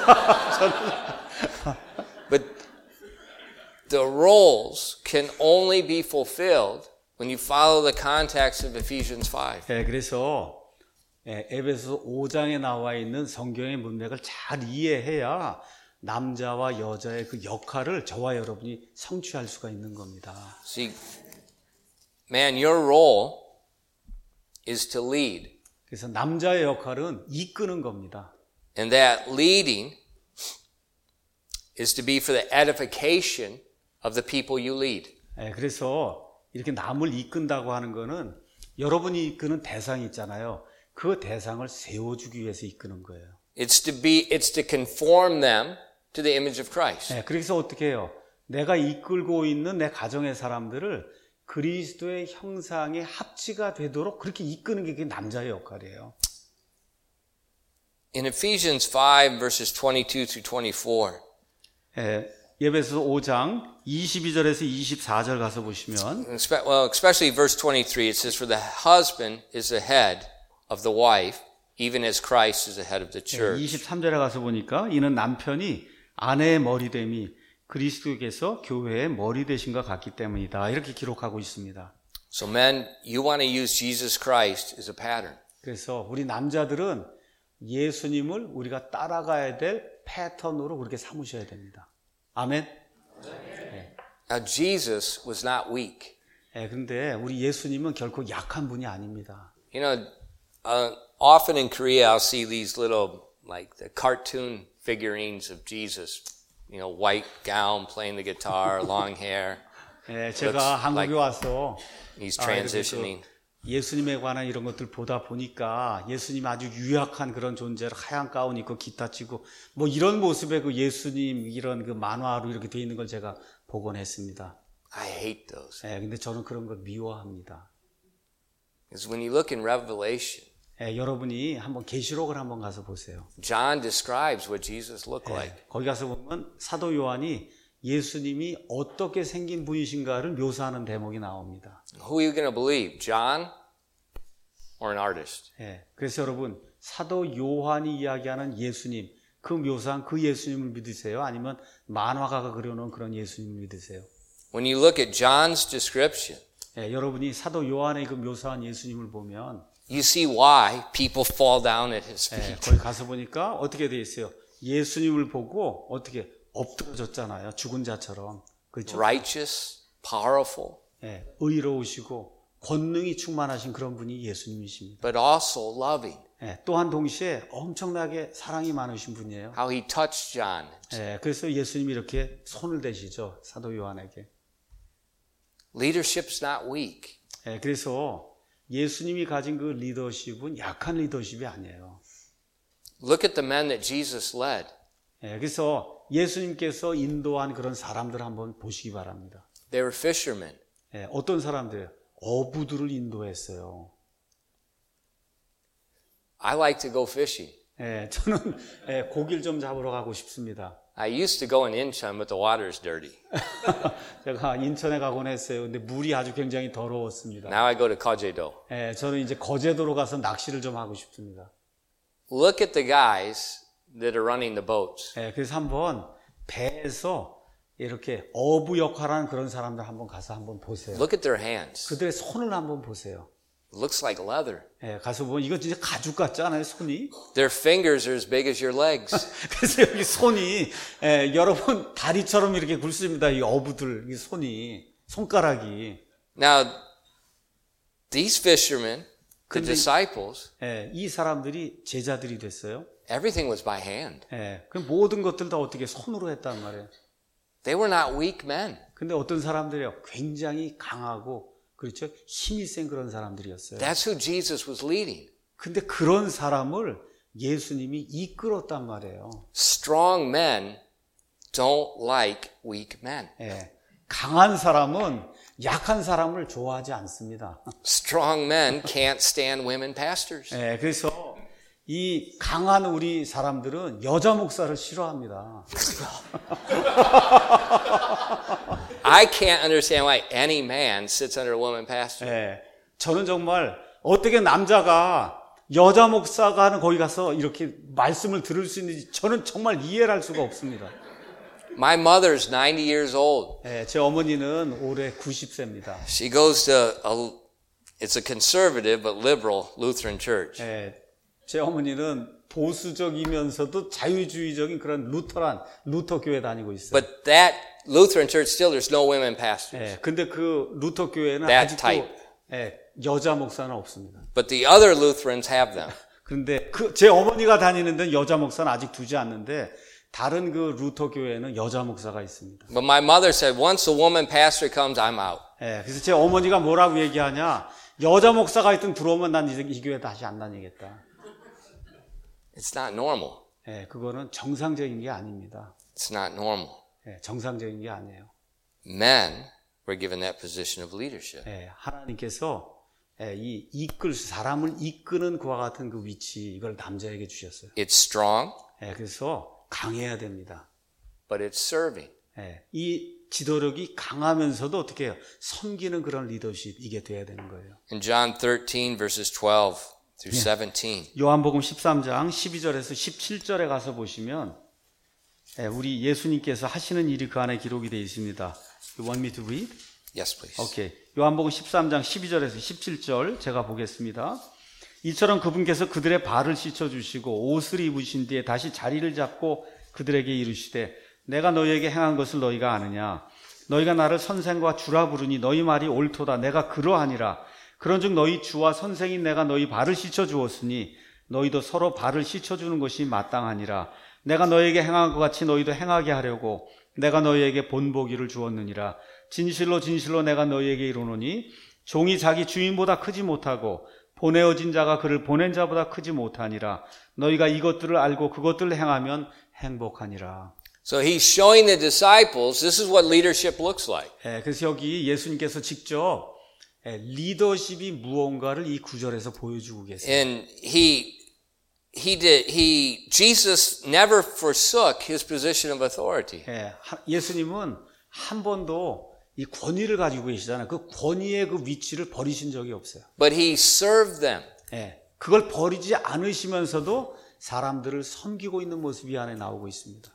[SPEAKER 1] But the roles can only be fulfilled when you follow the context of Ephesians five.
[SPEAKER 2] 예, 그래서 예, 에베소서 오 장에 나와 있는 성경의 문맥을 잘 이해해야 남자와 여자의 그 역할을 저와 여러분이 성취할 수가 있는 겁니다.
[SPEAKER 1] See, man, your role is to lead.
[SPEAKER 2] 그래서 남자의 역할은 이끄는 겁니다.
[SPEAKER 1] And that leading is to be for the edification of the people you lead.
[SPEAKER 2] 예, 그래서 이렇게 남을 이끈다고 하는 거는 여러분이 이끄는 대상이 있잖아요. 그 대상을 세워주기 위해서 이끄는 거예요.
[SPEAKER 1] It's to be, it's to conform them to the image of Christ.
[SPEAKER 2] 예, 그래서 어떻게 해요? 내가 이끌고 있는 내 가정의 사람들을 그리스도의 형상에 합치가 되도록 그렇게 이끄는 게 그게 남자의 역할이에요.
[SPEAKER 1] In Ephesians five verses twenty-two through twenty-four.
[SPEAKER 2] 예, 에베소서 오 장 이십이 절에서 이십사 절 가서 보시면
[SPEAKER 1] Well, especially verse twenty-three, it says, "For the husband is the head of the wife, even as Christ is the head of the church."
[SPEAKER 2] 이십삼 절에 가서 보니까 이는 남편이 아내의 머리됨이 그리스도께서 교회의 머리 되신 것 같기 때문이다. 이렇게 기록하고 있습니다.
[SPEAKER 1] So men, you want to use Jesus Christ as a pattern.
[SPEAKER 2] 그래서 우리 남자들은 예수님을 우리가 따라가야 될 패턴으로 그렇게 삼으셔야 됩니다. 아멘. 네.
[SPEAKER 1] Now Jesus was not weak.
[SPEAKER 2] 네, 그런데 우리 예수님은 결코 약한 분이 아닙니다.
[SPEAKER 1] You know, uh, often in Korea I'll see these little like the cartoon figurines of Jesus. You know, white gown, playing the guitar, long hair.
[SPEAKER 2] 네, 제가 한국에
[SPEAKER 1] like
[SPEAKER 2] 와서
[SPEAKER 1] he's transitioning.
[SPEAKER 2] 아, 예수님에 관한 이런 것들 보다 보니까 예수님 아주 유약한 그런 존재로 하얀 가운 입고 기타 치고 뭐 이런 모습의 그 예수님 이런 그 만화로 이렇게 돼 있는 걸 제가 보곤 했습니다.
[SPEAKER 1] I hate those.
[SPEAKER 2] 네, 근데 저는 그런 걸 미워합니다.
[SPEAKER 1] Because when you look in Revelation,
[SPEAKER 2] 네, 여러분이 한번 계시록을 한번 가서 보세요.
[SPEAKER 1] John describes what Jesus looked
[SPEAKER 2] 네,
[SPEAKER 1] like.
[SPEAKER 2] 거기 가서 보면 사도 요한이 예수님이 어떻게 생긴 분이신가를 묘사하는 대목이 나옵니다.
[SPEAKER 1] Who are you going to believe, John or an artist?
[SPEAKER 2] 네, 그래서 여러분 사도 요한이 이야기하는 예수님 그 묘사한 그 예수님을 믿으세요? 아니면 만화가가 그려놓은 그런 예수님을 믿으세요?
[SPEAKER 1] When you look at John's description,
[SPEAKER 2] 네, 여러분이 사도 요한의 그 묘사한 예수님을 보면
[SPEAKER 1] you see why people fall down at his
[SPEAKER 2] 네,
[SPEAKER 1] feet.
[SPEAKER 2] 거기 가서 보니까 어떻게 돼 있어요? 예수님을 보고 어떻게 엎드러졌잖아요. 죽은 자처럼. 그렇죠?
[SPEAKER 1] Righteous, powerful,
[SPEAKER 2] 네, 의로우시고 권능이 충만하신 그런 분이 예수님이십니다.
[SPEAKER 1] but also loving.
[SPEAKER 2] 네, 또한 동시에 엄청나게 사랑이 많으신 분이에요.
[SPEAKER 1] How he touched John.
[SPEAKER 2] 네, 그래서 예수님이 이렇게 손을 대시죠. 사도 요한에게.
[SPEAKER 1] Leadership's not weak.
[SPEAKER 2] 네, 그래서 예수님이 가진 그 리더십은 약한 리더십이 아니에요.
[SPEAKER 1] Look at the men that Jesus led.
[SPEAKER 2] 네, 그래서 예수님께서 인도한 그런 사람들 한번 보시기 바랍니다.
[SPEAKER 1] They were fishermen.
[SPEAKER 2] 네, 어떤 사람들이에요? 어부들을 인도했어요.
[SPEAKER 1] I like to go fishing.
[SPEAKER 2] 네, 저는 네, 고기를 좀 잡으러 가고 싶습니다.
[SPEAKER 1] I used to go in Incheon, but the water is dirty.
[SPEAKER 2] 제가 인천에 가곤 했어요. 근데 물이 아주 굉장히 더러웠습니다.
[SPEAKER 1] Now I go to Kajedo.
[SPEAKER 2] 네, 저는 이제 거제도로 가서 낚시를 좀 하고 싶습니다.
[SPEAKER 1] Look at the guys that are running the boats.
[SPEAKER 2] 네, 그래서 한번 배에서 이렇게 어부 역할하는 그런 사람들 한번 가서 한번 보세요.
[SPEAKER 1] Look at their hands.
[SPEAKER 2] 그들의 손을 한번 보세요.
[SPEAKER 1] It looks like leather.
[SPEAKER 2] 네, 가서 보면 이거 진짜 가죽 같지 않아요, 손이?
[SPEAKER 1] Their fingers are as big as your legs.
[SPEAKER 2] 그래서 여기 손이 예, 여러분 다리처럼 이렇게 굵습니다. 이 어부들 이 손이 손가락이.
[SPEAKER 1] Now, these fishermen, the
[SPEAKER 2] 근데-
[SPEAKER 1] disciples,
[SPEAKER 2] 예, 이 사람들이 제자들이 됐어요.
[SPEAKER 1] everything was by hand.
[SPEAKER 2] 예, 그 모든 것들 다 어떻게 손으로 했단 말이에요.
[SPEAKER 1] They were not weak men.
[SPEAKER 2] 근데 어떤 사람들이요, 굉장히 강하고 그렇죠, 힘이 센 그런 사람들이었어요.
[SPEAKER 1] That's who Jesus was leading.
[SPEAKER 2] 근데 그런 사람을 예수님이 이끌었단 말이에요.
[SPEAKER 1] Strong men don't like weak men.
[SPEAKER 2] 예, 강한 사람은 약한 사람을 좋아하지 않습니다.
[SPEAKER 1] Strong men can't stand women pastors.
[SPEAKER 2] 예, 그래서 이 강한 우리 사람들은 여자 목사를 싫어합니다.
[SPEAKER 1] I can't understand why any man sits under a woman pastor.
[SPEAKER 2] 예, 저는 정말 어떻게 남자가 여자 목사가 하는 거기 가서 이렇게 말씀을 들을 수 있는지 저는 정말 이해를 할 수가 없습니다.
[SPEAKER 1] My mother's ninety years old.
[SPEAKER 2] 예, 제 어머니는 올해 구십 세입니다.
[SPEAKER 1] She goes to a, it's a conservative but liberal Lutheran church.
[SPEAKER 2] 예, 제 어머니는 보수적이면서도 자유주의적인 그런 루터란 루터 교회 다니고 있어요.
[SPEAKER 1] But that Lutheran church still there's no women pastors.
[SPEAKER 2] 예, 근데 그 루터 교회는
[SPEAKER 1] That
[SPEAKER 2] 아직도
[SPEAKER 1] type.
[SPEAKER 2] 예, 여자 목사는 없습니다.
[SPEAKER 1] But the other Lutherans have them.
[SPEAKER 2] 그런데 그 제 어머니가 다니는 데는 여자 목사는 아직 두지 않는데 다른 그 루터 교회는 여자 목사가 있습니다.
[SPEAKER 1] But my mother said, once a woman pastor comes, I'm out.
[SPEAKER 2] 예, 그래서 제 어머니가 뭐라고 얘기하냐? 여자 목사가 있든 들어오면 난 이, 이 교회 다시 안 다니겠다.
[SPEAKER 1] It's not normal.
[SPEAKER 2] 예, 그거는 정상적인 게 아닙니다.
[SPEAKER 1] It's not normal.
[SPEAKER 2] 예, 정상적인 게 아니에요.
[SPEAKER 1] Men were given that position of leadership.
[SPEAKER 2] 예, 하나님께서 예, 이 이끌 사람을 이끄는 그와 같은 그 위치 이걸 남자에게 주셨어요.
[SPEAKER 1] It's strong,
[SPEAKER 2] 예, 그래서 강해야 됩니다.
[SPEAKER 1] but it's serving.
[SPEAKER 2] 예, 이 지도력이 강하면서도 어떻게 해요? 섬기는 그런 리더십 이게 돼야 되는 거예요.
[SPEAKER 1] In John thirteen verses twelve through seventeen.
[SPEAKER 2] 요한복음 십삼 장 십이 절에서 십칠 절에 가서 보시면 예, 우리 예수님께서 하시는 일이 그 안에 기록이 되어 있습니다. You want me to read?
[SPEAKER 1] Yes, please.
[SPEAKER 2] 오케이. 요한복음 십삼 장 십이 절에서 십칠 절 제가 보겠습니다. 이처럼 그분께서 그들의 발을 씻어주시고 옷을 입으신 뒤에 다시 자리를 잡고 그들에게 이르시되 내가 너희에게 행한 것을 너희가 아느냐? 너희가 나를 선생과 주라 부르니 너희 말이 옳도다. 내가 그러하니라. 그런즉 너희 주와 선생인 내가 너희 발을 씻어주었으니 너희도 서로 발을 씻어주는 것이 마땅하니라. 내가 너희에게 행한 것 같이 너희도 행하게 하려고 내가 너희에게 본보기를 주었느니라. 진실로 진실로 내가 너희에게 이르노니 종이 자기 주인보다 크지 못하고 보내어진 자가 그를 보낸 자보다 크지 못하니라. 너희가 이것들을 알고 그것들을 행하면 행복하니라.
[SPEAKER 1] So he's showing the disciples this is what leadership looks like.
[SPEAKER 2] 예, 그래서 여기 예수님께서 직접 예, 리더십이 무언가를 이 구절에서 보여주고 계세요.
[SPEAKER 1] And he he did he Jesus never forsook his position of authority.
[SPEAKER 2] 예, 하, 예수님은 한 번도 이 권위를 가지고 계시잖아요. 그 권위의 그 위치를 버리신 적이 없어요.
[SPEAKER 1] But he served them.
[SPEAKER 2] 예, 그걸 버리지 않으시면서도 사람들을 섬기고 있는 모습이 안에 나오고 있습니다.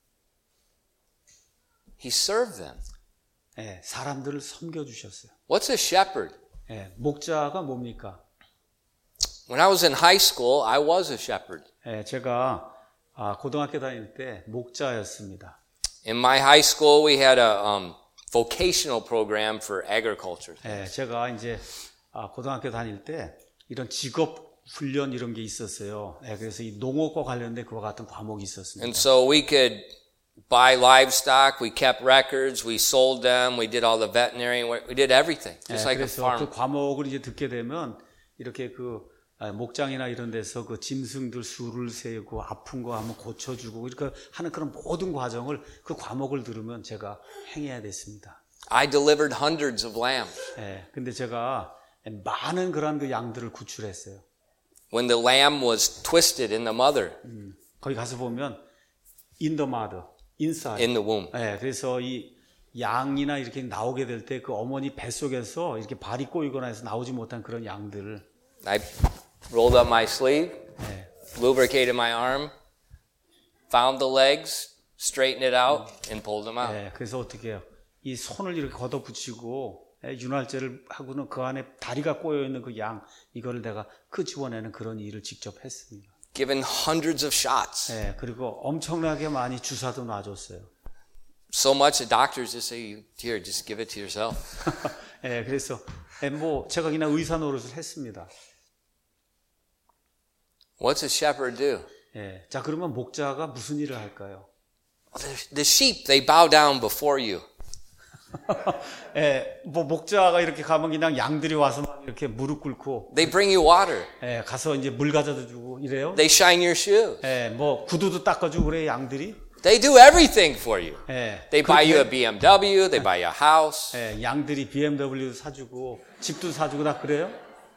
[SPEAKER 1] He served them.
[SPEAKER 2] 예, 사람들을 섬겨주셨어요.
[SPEAKER 1] What's a shepherd?
[SPEAKER 2] 예, 목자가 뭡니까?
[SPEAKER 1] When I was in high school, I was a shepherd.
[SPEAKER 2] 예, 제가 아, 고등학교 다닐 때 목자였습니다.
[SPEAKER 1] In my high school, we had a um, vocational program for agriculture.
[SPEAKER 2] 예, 제가 이제 아, 고등학교 다닐 때 이런 직업 훈련 이런 게 있었어요. 예, 그래서 이 농업과 관련된 그와 같은 과목이 있었습니다.
[SPEAKER 1] And so we could buy livestock, we kept records, we sold them, we did all the veterinary work, we did everything, just
[SPEAKER 2] 예,
[SPEAKER 1] like a
[SPEAKER 2] 그래서
[SPEAKER 1] farm.
[SPEAKER 2] 그 과목을 이제 듣게 되면 이렇게 그 아, 목장이나 이런 데서 그 짐승들 수를 세고 아픈 거 하면 고쳐주고 이렇게 하는 그런 모든 과정을 그 과목을 들으면 제가 행해야 됐습니다.
[SPEAKER 1] I delivered hundreds of lambs.
[SPEAKER 2] 예, 근데 제가 많은 그런 그 양들을 구출했어요.
[SPEAKER 1] When the lamb was twisted in the mother,
[SPEAKER 2] 음, 거기 가서 보면 in the mother, inside.
[SPEAKER 1] in the womb.
[SPEAKER 2] 예, 그래서 이 양이나 이렇게 나오게 될 때 그 어머니 뱃속에서 이렇게 발이 꼬이거나 해서 나오지 못한 그런 양들을
[SPEAKER 1] I rolled up my sleeve,
[SPEAKER 2] 예,
[SPEAKER 1] lubricated my arm, found the legs, straightened it out, and pulled them out.
[SPEAKER 2] 예, 그래서 어떻게 해요? 이 손을 이렇게 걷어붙이고 예, 윤활제를 하고는 그 안에 다리가 꼬여있는 그 양 이거를 내가 끄집어내는 그런 일을 직접 했습니다.
[SPEAKER 1] Given hundreds of shots.
[SPEAKER 2] 예, 그리고 엄청나게 많이 주사도 놔줬어요.
[SPEAKER 1] So much the doctors just say, here, just give it to yourself.
[SPEAKER 2] 예, 그래서 예, 뭐 제가 그냥 의사 노릇을 했습니다.
[SPEAKER 1] What's a shepherd do?
[SPEAKER 2] 예, 자 그러면 목자가 무슨 일을 할까요?
[SPEAKER 1] The, the sheep, they bow down before you.
[SPEAKER 2] 예, 뭐 목자가 이렇게 가면 그냥 양들이 와서 막 이렇게 무릎 꿇고
[SPEAKER 1] They bring you water.
[SPEAKER 2] 예, 가서 이제 물 가져다 주고 이래요.
[SPEAKER 1] They shine your shoes.
[SPEAKER 2] 예, 뭐 구두도 닦아주고 그래 양들이.
[SPEAKER 1] They do everything for you.
[SPEAKER 2] 예,
[SPEAKER 1] They buy you a
[SPEAKER 2] 그렇게,
[SPEAKER 1] B M W, they buy you a house.
[SPEAKER 2] 예, 양들이 비엠더블유도 사주고 집도 사주고 다 그래요.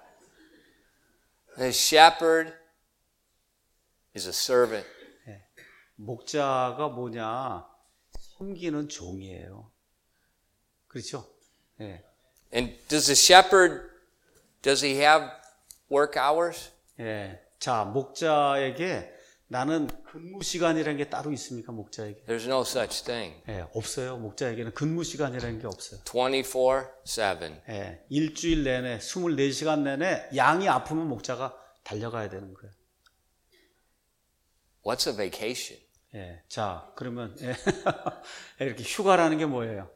[SPEAKER 1] The shepherd is a servant.
[SPEAKER 2] 예, 목자가 뭐냐? 섬기는 종이에요. 그렇죠? 예.
[SPEAKER 1] And does the shepherd, does he have work hours?
[SPEAKER 2] 예. 자, 목자에게 나는 근무 시간이라는 게 따로 있습니까? 목자에게?
[SPEAKER 1] There's no such thing.
[SPEAKER 2] 예, 없어요. 목자에게는 근무 시간이라는 게 없어요.
[SPEAKER 1] twenty-four seven.
[SPEAKER 2] 예, 일주일 내내 이십사 시간 내내 양이 아프면 목자가 달려가야 되는 거예요.
[SPEAKER 1] What's a vacation?
[SPEAKER 2] 예, 자, 그러면 예, 이렇게 휴가라는 게 뭐예요?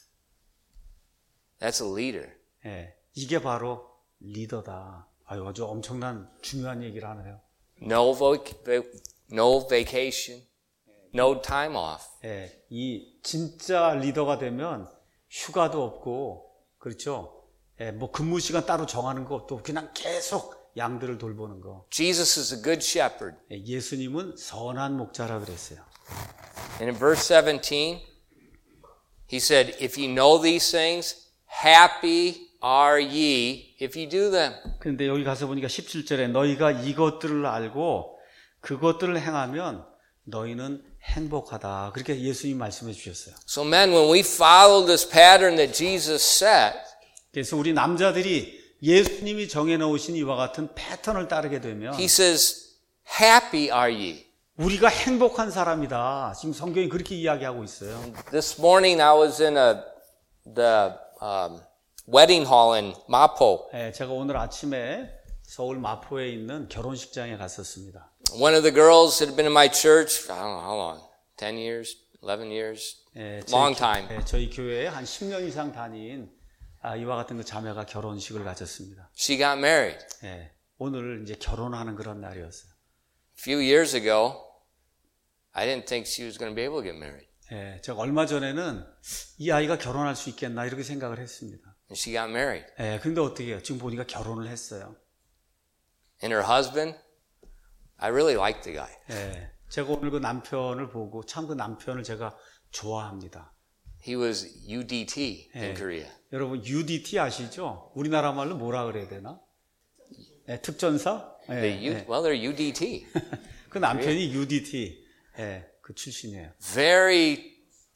[SPEAKER 1] That's a leader.
[SPEAKER 2] 예, 이게 바로 리더다. 아유, 아주 엄청난 중요한 얘기를 하네요.
[SPEAKER 1] No voc- no vacation, no time off.
[SPEAKER 2] 예, 이 진짜 리더가 되면 휴가도 없고, 그렇죠? 예, 뭐 근무 시간 따로 정하는 거 없고 그냥 계속 양들을 돌보는 거.
[SPEAKER 1] Jesus is a good shepherd.
[SPEAKER 2] 예, 예수님은 선한 목자라 그랬어요.
[SPEAKER 1] And in verse seventeen, he said, if you know these things, happy are ye if you do them.
[SPEAKER 2] 그런데 여기 가서 보니까 십칠 절에 너희가 이것들을 알고 그것들을 행하면 너희는 행복하다. 그렇게 예수님 말씀해 주셨어요.
[SPEAKER 1] So men, when we follow this pattern that Jesus set,
[SPEAKER 2] 그래서 우리 남자들이 예수님이 정해놓으신 이와 같은 패턴을 따르게 되면
[SPEAKER 1] he says, happy are ye.
[SPEAKER 2] 우리가 행복한 사람이다. 지금 성경이 그렇게 이야기하고 있어요.
[SPEAKER 1] This morning I was in a the um, wedding hall in Mapo.
[SPEAKER 2] 네, 제가 오늘 아침에 서울 마포에 있는 결혼식장에 갔었습니다.
[SPEAKER 1] One of the girls that had been in my church, I don't know how long, ten years, eleven years,
[SPEAKER 2] 네,
[SPEAKER 1] long
[SPEAKER 2] 저희,
[SPEAKER 1] time.
[SPEAKER 2] 네, 저희 교회에 한 십 년 이상 다닌 아, 이와 같은 그 자매가 결혼식을 가졌습니다.
[SPEAKER 1] She got married.
[SPEAKER 2] 네, 오늘 이제 결혼하는 그런 날이었어요.
[SPEAKER 1] A few years ago, I didn't think she was going to be able to get married.
[SPEAKER 2] 네, 제가 얼마 전에는 이 아이가 결혼할 수 있겠나 이렇게 생각을 했습니다.
[SPEAKER 1] And she got married.
[SPEAKER 2] 네, 근데 어떻게 해요? 지금 보니까 결혼을 했어요.
[SPEAKER 1] And her husband, I really liked the guy.
[SPEAKER 2] 네, 제가 오늘 그 남편을 보고 참 그 남편을 제가 좋아합니다.
[SPEAKER 1] He was U D T in
[SPEAKER 2] 네.
[SPEAKER 1] Korea.
[SPEAKER 2] 여러분 유디티 아시죠? 우리나라 말로 뭐라 그래야 되나? 네, 특전사? 네,
[SPEAKER 1] They, U,
[SPEAKER 2] 네.
[SPEAKER 1] well, they're U D T.
[SPEAKER 2] 그 남편이 유디티 네, 그 출신이에요.
[SPEAKER 1] Very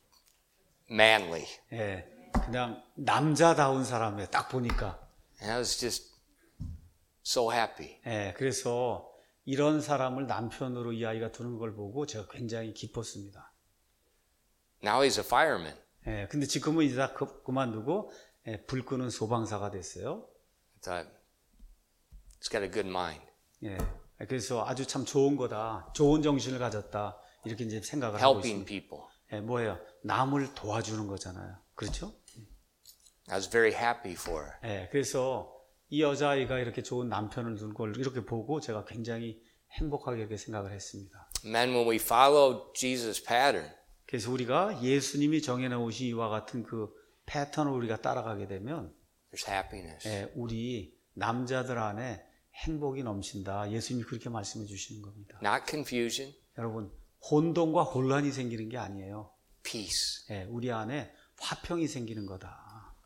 [SPEAKER 1] manly.
[SPEAKER 2] 네, 그냥 남자다운 사람이에요. 딱 보니까.
[SPEAKER 1] And I was just so happy.
[SPEAKER 2] 네, 그래서 이런 사람을 남편으로 이 아이가 두는 걸 보고 제가 굉장히 기뻤습니다.
[SPEAKER 1] Now he's a fireman.
[SPEAKER 2] 예, 근데 지금은 이제 다 그, 그만두고 예, 불 끄는 소방사가 됐어요.
[SPEAKER 1] I thought, he's got a good mind.
[SPEAKER 2] 예, 그래서 아주 참 좋은 거다, 좋은 정신을 가졌다 이렇게 이제 생각을 하고
[SPEAKER 1] Helping
[SPEAKER 2] 있습니다.
[SPEAKER 1] people.
[SPEAKER 2] 예, 뭐예요? 남을 도와주는 거잖아요. 그렇죠?
[SPEAKER 1] I was very happy for her.
[SPEAKER 2] 예, 그래서 이 여자아이가 이렇게 좋은 남편을 둔 걸 이렇게 보고 제가 굉장히 행복하게 이렇게 생각을 했습니다.
[SPEAKER 1] Men, when we follow Jesus' pattern,
[SPEAKER 2] 그래서 우리가 예수님이 정해놓으신 이와 같은 그 패턴을 우리가 따라가게 되면
[SPEAKER 1] there's happiness.
[SPEAKER 2] 예, 우리 남자들 안에 행복이 넘친다. 예수님이 그렇게 말씀해 주시는 겁니다.
[SPEAKER 1] Not confusion,
[SPEAKER 2] 여러분, 혼돈과 혼란이 생기는 게 아니에요.
[SPEAKER 1] peace.
[SPEAKER 2] 예, 우리 안에 화평이 생기는 거다.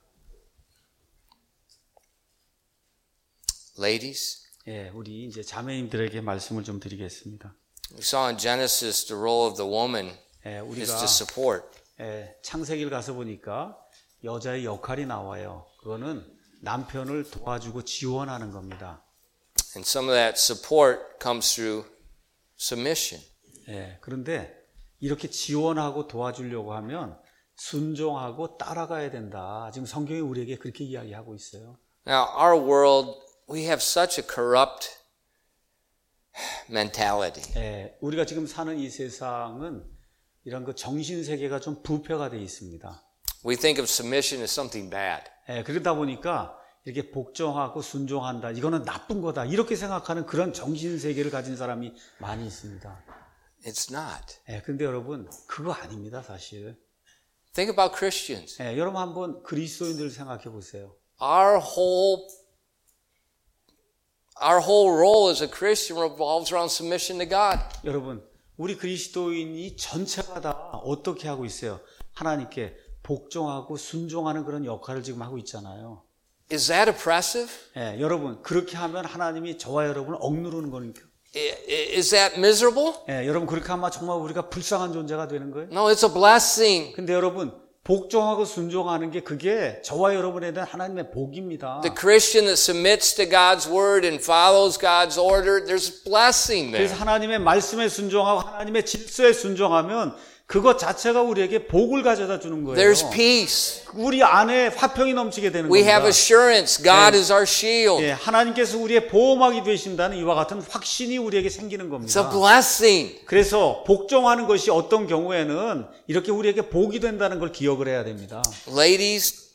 [SPEAKER 1] Ladies,
[SPEAKER 2] 예, 우리 이제 자매님들에게 말씀을 좀 드리겠습니다.
[SPEAKER 1] we saw in Genesis the role of the woman
[SPEAKER 2] 예,
[SPEAKER 1] is
[SPEAKER 2] 우리가
[SPEAKER 1] to support.
[SPEAKER 2] 예, 창세기를 가서 보니까 여자의 역할이 나와요. 그거는 남편을 도와주고 지원하는 겁니다.
[SPEAKER 1] And some of that support comes through submission.
[SPEAKER 2] 예, 그런데 이렇게 지원하고 도와주려고 하면 순종하고 따라가야 된다. 지금 성경이 우리에게 그렇게 이야기하고 있어요.
[SPEAKER 1] Now, our world, we have such a corrupt mentality.
[SPEAKER 2] 예, 우리가 지금 사는 이 세상은 이런 그 정신 세계가 좀 부패가 되어 있습니다.
[SPEAKER 1] We think of submission as something bad.
[SPEAKER 2] 예, 그러다 보니까 이렇게 복종하고 순종한다. 이거는 나쁜 거다. 이렇게 생각하는 그런 정신 세계를 가진 사람이 많이 있습니다.
[SPEAKER 1] It's not.
[SPEAKER 2] 예, 근데 여러분 그거 아닙니다, 사실.
[SPEAKER 1] Think about Christians.
[SPEAKER 2] 예, 여러분 한번 그리스도인들을 생각해 보세요.
[SPEAKER 1] Our whole our whole role as a Christian revolves around submission to God.
[SPEAKER 2] 여러분, 우리 그리스도인이 전체가 다 어떻게 하고 있어요? 하나님께 복종하고 순종하는 그런 역할을 지금 하고 있잖아요.
[SPEAKER 1] Is that oppressive?
[SPEAKER 2] 예, 여러분 그렇게 하면 하나님이 저와 여러분을 억누르는 거니까.
[SPEAKER 1] Is that miserable?
[SPEAKER 2] 예, 여러분 그렇게 하면 정말 우리가 불쌍한 존재가 되는 거예요.
[SPEAKER 1] No, it's a blessing.
[SPEAKER 2] 근데 여러분 복종하고 순종하는 게 그게 저와 여러분에 대한 하나님의 복입니다.
[SPEAKER 1] The Christian that submits to God's word and follows God's order, there's blessing
[SPEAKER 2] 그래서
[SPEAKER 1] there.
[SPEAKER 2] 하나님의 말씀에 순종하고 하나님의 질서에 순종하면 그것 자체가 우리에게 복을 가져다 주는 거예요.
[SPEAKER 1] There's peace.
[SPEAKER 2] 우리 안에 화평이 넘치게 되는
[SPEAKER 1] We
[SPEAKER 2] 겁니다.
[SPEAKER 1] have assurance. God
[SPEAKER 2] 네.
[SPEAKER 1] is our shield.
[SPEAKER 2] 예, 하나님께서 우리의 보호막이 되신다는 이와 같은 확신이 우리에게 생기는
[SPEAKER 1] It's a
[SPEAKER 2] 겁니다.
[SPEAKER 1] blessing.
[SPEAKER 2] 그래서 복종하는 것이 어떤 경우에는 이렇게 우리에게 복이 된다는 걸 기억을 해야 됩니다.
[SPEAKER 1] Ladies,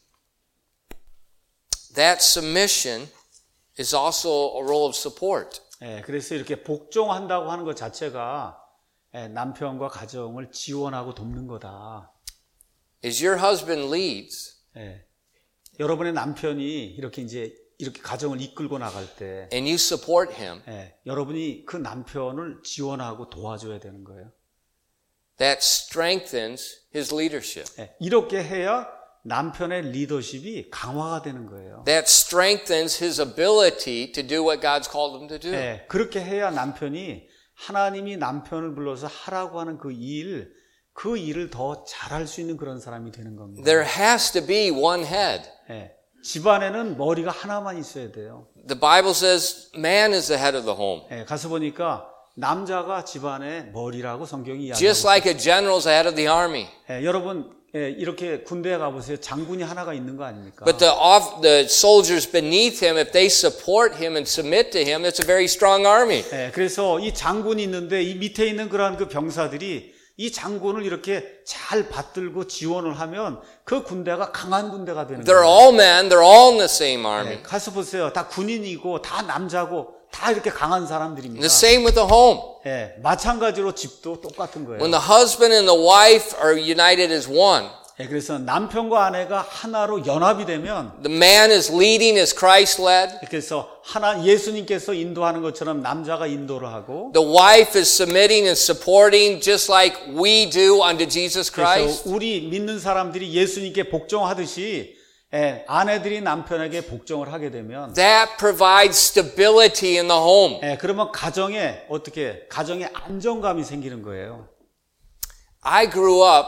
[SPEAKER 1] that submission is also a role of support.
[SPEAKER 2] 예, 그래서 이렇게 복종한다고 하는 것 자체가 예, 남편과 가정을 지원하고 돕는 거다.
[SPEAKER 1] As your husband leads,
[SPEAKER 2] 예, 여러분의 남편이 이렇게 이제 이렇게 가정을 이끌고 나갈 때,
[SPEAKER 1] and you support him,
[SPEAKER 2] 예, 여러분이 그 남편을 지원하고 도와줘야 되는 거예요.
[SPEAKER 1] that strengthens his leadership.
[SPEAKER 2] 예, 이렇게 해야 남편의 리더십이 강화가 되는 거예요.
[SPEAKER 1] That strengthens his ability to do what God's called him to do.
[SPEAKER 2] 예, 그렇게 해야 남편이 하나님이 남편을 불러서 하라고 하는 그 일, 그 일을 더 잘할 수 있는 그런 사람이 되는 겁니다.
[SPEAKER 1] There has to be one head.
[SPEAKER 2] 예, 집안에는 머리가 하나만 있어야 돼요.
[SPEAKER 1] The Bible says man is the head of the home.
[SPEAKER 2] 예, 가서 보니까 남자가 집안의 머리라고 성경이 이야기하고
[SPEAKER 1] Just like a general is the head of the army.
[SPEAKER 2] 예, 여러분 예, 이렇게 군대에 가보세요. 장군이 하나가 있는 거 아닙니까?
[SPEAKER 1] But the off, the soldiers beneath him, if they support him and submit to him, it's a very strong army.
[SPEAKER 2] 예, 그래서 이 장군이 있는데 이 밑에 있는 그러한 그 병사들이 이 장군을 이렇게 잘 받들고 지원을 하면 그 군대가 강한 군대가 되는
[SPEAKER 1] They're
[SPEAKER 2] 거예요.
[SPEAKER 1] all men. They're all in the same army.
[SPEAKER 2] 예, 가서 보세요. 다 군인이고 다 남자고 다 이렇게 강한 사람들입니다.
[SPEAKER 1] The same with the home.
[SPEAKER 2] 예, 마찬가지로 집도 똑같은 거예요.
[SPEAKER 1] When the husband and the wife are united as one,
[SPEAKER 2] 예, 그래서 남편과 아내가 하나로 연합이 되면
[SPEAKER 1] the man is leading as Christ led.
[SPEAKER 2] 그래서 하나 예수님께서 인도하는 것처럼 남자가 인도를 하고
[SPEAKER 1] The wife is submitting and supporting just like we do unto Jesus Christ.
[SPEAKER 2] 그래서 우리 믿는 사람들이 예수님께 복종하듯이 예, 아내들이 남편에게 복종을 하게 되면
[SPEAKER 1] That provides stability in the home.
[SPEAKER 2] 예, 그러면 가정에 어떻게 가정에 안정감이 생기는 거예요.
[SPEAKER 1] I grew up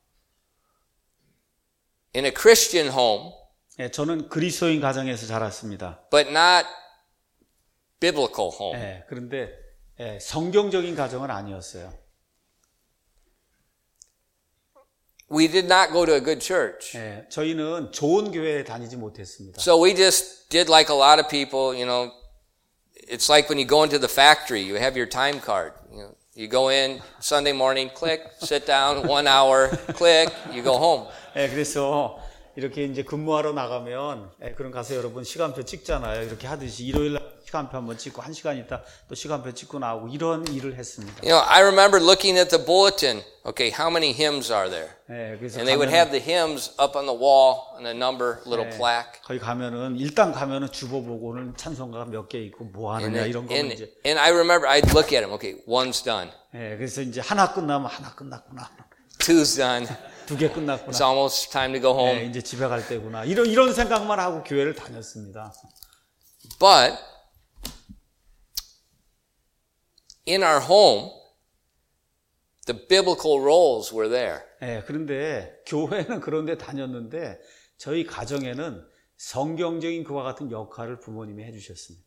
[SPEAKER 1] in a Christian home,
[SPEAKER 2] 예, 저는 그리스도인 가정에서 자랐습니다.
[SPEAKER 1] but not biblical home.
[SPEAKER 2] 예, 그런데 예, 성경적인 가정은 아니었어요.
[SPEAKER 1] We did not go to a good church.
[SPEAKER 2] 예, 저희는 좋은 교회에 다니지 못했습니다.
[SPEAKER 1] So we just did like a lot of people, you know, it's like when you go into the factory, you have your time card. You know, you go in Sunday morning, click, sit down, one hour, click, you go home.
[SPEAKER 2] 예, 그래서 이렇게 이제 근무하러 나가면 예, 그럼 가서 여러분 시간표 찍잖아요. 이렇게 하듯이 일요일 날 시간표 한번 찍고 한 시간 있다 또 시간표 찍고 나오고 이런 일을 했습니다.
[SPEAKER 1] You know, I remember looking at the bulletin. Okay, how many hymns are there?
[SPEAKER 2] 예, 그래서
[SPEAKER 1] And they would have the hymns up on the wall and a number, little
[SPEAKER 2] 예,
[SPEAKER 1] plaque.
[SPEAKER 2] 거기 가면은 일단 가면은 주보 보고 오늘 찬송가가 몇 개 있고 뭐
[SPEAKER 1] And,
[SPEAKER 2] 하느냐
[SPEAKER 1] then-
[SPEAKER 2] 이런 거
[SPEAKER 1] and,
[SPEAKER 2] 이제
[SPEAKER 1] and I remember I'd look at them. Okay, one's done.
[SPEAKER 2] 예, 그래서 이제 하나 끝나면 하나 끝났구나.
[SPEAKER 1] Two's done.
[SPEAKER 2] 두 개
[SPEAKER 1] It's
[SPEAKER 2] 끝났구나.
[SPEAKER 1] almost time to go
[SPEAKER 2] 예,
[SPEAKER 1] home.
[SPEAKER 2] 이제 집에 갈 때구나. 이런 이런 생각만 하고 교회를 다녔습니다.
[SPEAKER 1] But in our home, the biblical roles were there.
[SPEAKER 2] 예, 그런데 교회는 그런데 다녔는데 저희 가정에는 성경적인 그와 같은 역할을 부모님이 해주셨습니다.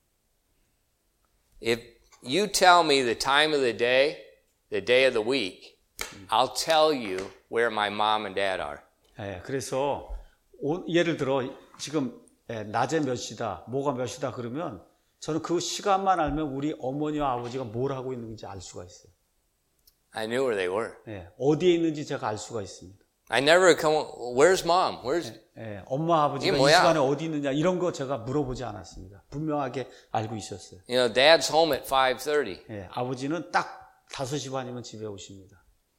[SPEAKER 1] If you tell me the time of the day, the day of the week, I'll tell you where my mom and dad are.
[SPEAKER 2] 예, 그래서 오, 예를 들어 지금 예, 낮에 몇 시다, 뭐가 몇 시다 그러면 저는 그 시간만 알면 우리 어머니와 아버지가 뭘 하고 있는지 알 수가 있어요.
[SPEAKER 1] I knew where they were.
[SPEAKER 2] 예, 어디에 있는지 제가 알 수가 있습니다.
[SPEAKER 1] I never come, where's mom? Where's,
[SPEAKER 2] 예, 엄마 아버지가
[SPEAKER 1] 이게
[SPEAKER 2] 이
[SPEAKER 1] 뭐야?
[SPEAKER 2] 시간에 어디 있느냐 이런 거 제가 물어보지 않았습니다. 분명하게 알고 있었어요.
[SPEAKER 1] you know, dad's home at five thirty.
[SPEAKER 2] 예, 아버지는 딱 다섯 시 반이면 집에 오십니다.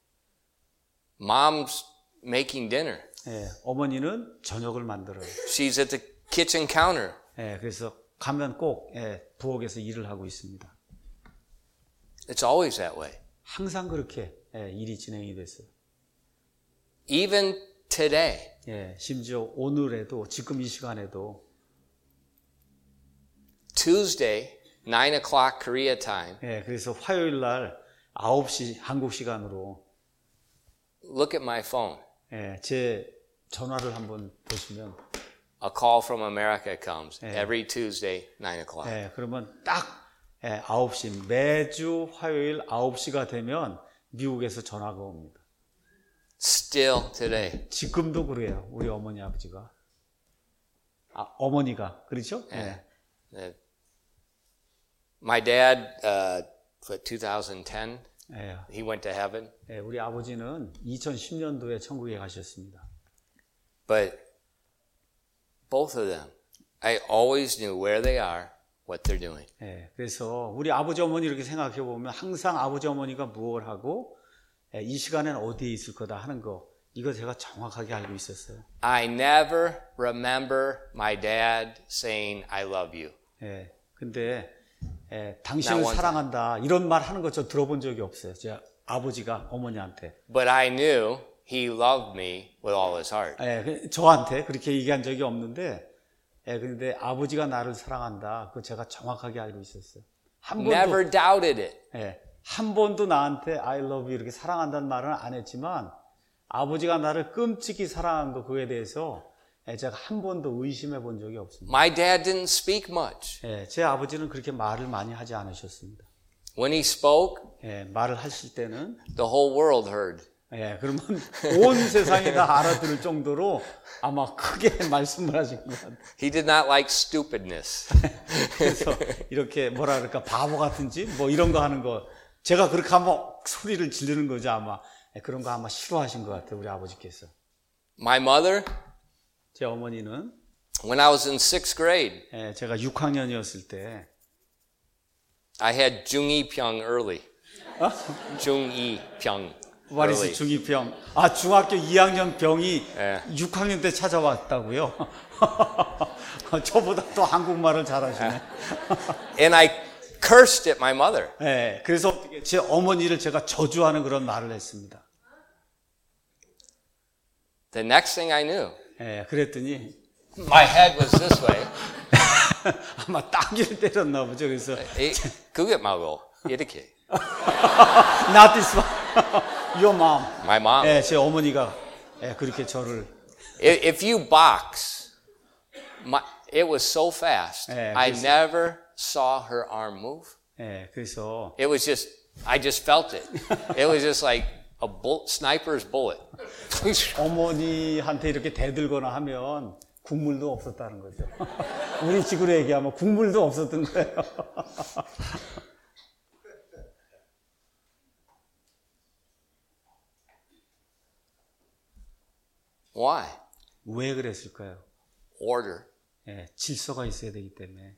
[SPEAKER 1] Mom's making dinner.
[SPEAKER 2] 예, 어머니는 저녁을 만들어요.
[SPEAKER 1] She's at the kitchen counter.
[SPEAKER 2] 예, 그래서 가면 꼭 예, 부엌에서 일을 하고 있습니다.
[SPEAKER 1] It's always that way.
[SPEAKER 2] 항상 그렇게 예, 일이 진행이 됐어요.
[SPEAKER 1] Even today,
[SPEAKER 2] 예, 심지어 오늘에도 지금 이 시간에도
[SPEAKER 1] Tuesday, nine o'clock Korea time,
[SPEAKER 2] 예, 그래서 화요일 날 아홉 시 한국 시간으로
[SPEAKER 1] look at my phone.
[SPEAKER 2] 예, 제 전화를 한번 보시면
[SPEAKER 1] A call from America comes
[SPEAKER 2] 예.
[SPEAKER 1] every Tuesday, nine o'clock.
[SPEAKER 2] 예, 그러면 딱 예, 아홉 시 매주 화요일 아홉 시가 되면 미국에서 전화가 옵니다.
[SPEAKER 1] Still today.
[SPEAKER 2] 지금도 그래요. 우리 어머니 아버지가. 아, 어머니가 그렇죠?
[SPEAKER 1] Yeah. Yeah. My dad, uh, what, twenty ten,
[SPEAKER 2] 네.
[SPEAKER 1] he went to heaven.
[SPEAKER 2] 네, 우리 아버지는 이천십 년도에 천국에 가셨습니다.
[SPEAKER 1] But both of them, I always knew where they are, what they're doing.
[SPEAKER 2] 네, 그래서 우리 아버지 어머니 이렇게 생각해 보면 항상 아버지 어머니가 무엇을 하고 네, 이 시간에는 어디에 있을 거다 하는 거 이거 제가 정확하게 알고 있었어요.
[SPEAKER 1] I never remember my dad saying I love you.
[SPEAKER 2] 네, 근데 예, 당신을
[SPEAKER 1] Not one
[SPEAKER 2] 사랑한다 이런 말 하는 거 저 들어본 적이 없어요. 제 아버지가 어머니한테.
[SPEAKER 1] But I knew he loved me with all his heart.
[SPEAKER 2] 예, 저한테 그렇게 얘기한 적이 없는데, 예, 근데 아버지가 나를 사랑한다. 그거 제가 정확하게 알고 있었어요. 한 번도,
[SPEAKER 1] Never doubted it.
[SPEAKER 2] 예, 한 번도 나한테 I love you 이렇게 사랑한다는 말은 안 했지만 아버지가 나를 끔찍이 사랑한 거 그거에 대해서 예, 제가 한 번도 의심해 본 적이 없습니다.
[SPEAKER 1] My dad didn't speak much.
[SPEAKER 2] 예, 제 아버지는 그렇게 말을 많이 하지 않으셨습니다.
[SPEAKER 1] When he spoke,
[SPEAKER 2] 예, 말을 하실 때는
[SPEAKER 1] the whole world heard.
[SPEAKER 2] 예, 그러면 온 세상이 다 알아들을 정도로 아마 크게 말씀을 하신 것 같아요.
[SPEAKER 1] He did not like stupidness.
[SPEAKER 2] 그래서 이렇게 뭐라 그럴까 바보 같은지 뭐 이런 거 하는 거 제가 그렇게 하면 소리를 지르는 거죠 아마. 예, 그런 거 아마 싫어하신 것 같아요 우리 아버지께서.
[SPEAKER 1] My mother,
[SPEAKER 2] 제 어머니는
[SPEAKER 1] when I was in sixth grade,
[SPEAKER 2] 예, 제가 육 학년이었을 때
[SPEAKER 1] I had 중이 병 early.
[SPEAKER 2] 어?
[SPEAKER 1] 중이 병
[SPEAKER 2] What is
[SPEAKER 1] early.
[SPEAKER 2] 중이병? 아 중학교 이 학년 병이
[SPEAKER 1] 예.
[SPEAKER 2] 육 학년 때 찾아왔다고요? 저보다 또 한국말을 잘하시네.
[SPEAKER 1] And I cursed at my mother.
[SPEAKER 2] 예, 그래서 제 어머니를 제가 저주하는 그런 말을 했습니다.
[SPEAKER 1] The next thing I knew,
[SPEAKER 2] 예, 그랬더니
[SPEAKER 1] my head was this way.
[SPEAKER 2] 아마 따귀를 때렸나 보죠. 그래서
[SPEAKER 1] 이- 그게 말고 이렇게.
[SPEAKER 2] Not this one. Your mom.
[SPEAKER 1] My mom.
[SPEAKER 2] 예, 제 어머니가 예, 그렇게 저를
[SPEAKER 1] If if you box, my, it was so fast.
[SPEAKER 2] 예,
[SPEAKER 1] I
[SPEAKER 2] 그래서-
[SPEAKER 1] never saw her arm move.
[SPEAKER 2] 예, 그래서
[SPEAKER 1] It was just, I just felt it. It was just like a bull, sniper's bullet.
[SPEAKER 2] 어머니한테 이렇게 대들거나 하면 국물도 없었다는 거죠. 우리 식으로 얘기하면 국물도 없었던 거예요.
[SPEAKER 1] Why?
[SPEAKER 2] 왜 그랬을까요?
[SPEAKER 1] Order.
[SPEAKER 2] 예, 질서가 있어야 되기 때문에.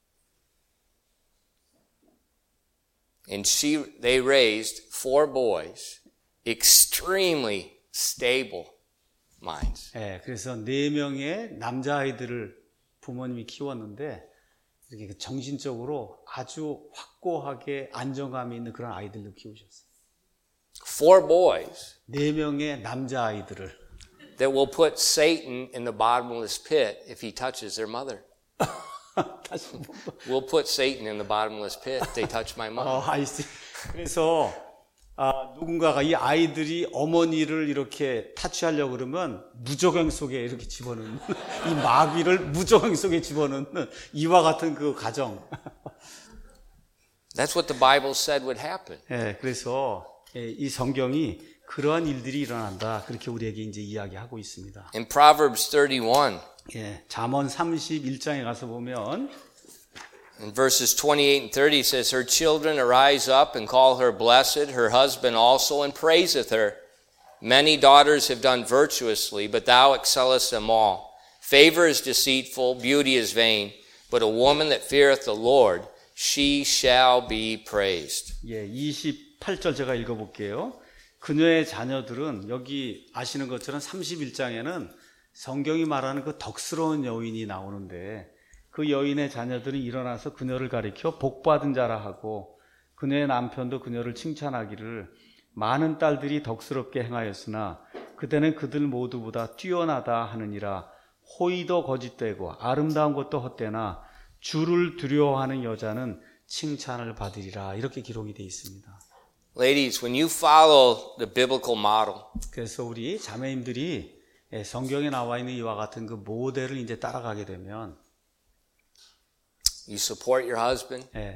[SPEAKER 1] And she, they raised four boys, extremely stable minds.
[SPEAKER 2] 예, 그래서 네 명의 남자아이들을 부모님이 키웠는데 이렇게 정신적으로 아주 확고하게 안정감이 있는 그런 아이들로 키우셨어요.
[SPEAKER 1] Four boys
[SPEAKER 2] 네 명의 남자아이들을
[SPEAKER 1] that will put Satan in the bottomless pit if he touches their mother.
[SPEAKER 2] 다시 한번.
[SPEAKER 1] We'll put Satan in the bottomless pit if they touch my mother.
[SPEAKER 2] 어, 아이씨. 그래서 아, 누군가가 이 아이들이 어머니를 이렇게 타치하려고 그러면 무저갱 속에 이렇게 집어넣는 이 마귀를 무저갱 속에 집어넣는 이와 같은 그 가정.
[SPEAKER 1] That's what the Bible said would happen.
[SPEAKER 2] 예, 그래서 예, 이 성경이 그러한 일들이 일어난다. 그렇게 우리에게 이제 이야기하고 있습니다.
[SPEAKER 1] In Proverbs thirty-one,
[SPEAKER 2] 예, 잠언 삼십일 장에 가서 보면
[SPEAKER 1] in verses twenty-eight and thirty, it says, Her children arise up and call her blessed, her husband also, and praiseth her. Many daughters have done virtuously, but thou excellest them all. Favor is deceitful, beauty is vain, but a woman that feareth the Lord, she shall be praised.
[SPEAKER 2] 예, 이십팔 절 제가 읽어볼게요. 그녀의 자녀들은 여기 아시는 것처럼 삼십일 장에는 성경이 말하는 그 덕스러운 여인이 나오는데 그 여인의 자녀들은 일어나서 그녀를 가리켜 복받은 자라 하고 그녀의 남편도 그녀를 칭찬하기를 많은 딸들이 덕스럽게 행하였으나 그대는 그들 모두보다 뛰어나다 하느니라. 호의도 거짓되고 아름다운 것도 헛되나 주를 두려워하는 여자는 칭찬을 받으리라. 이렇게 기록이 되어 있습니다.
[SPEAKER 1] Ladies, when you follow the biblical model,
[SPEAKER 2] 그래서 우리 자매님들이 성경에 나와 있는 이와 같은 그 모델을 이제 따라가게 되면
[SPEAKER 1] you support your husband,
[SPEAKER 2] 예,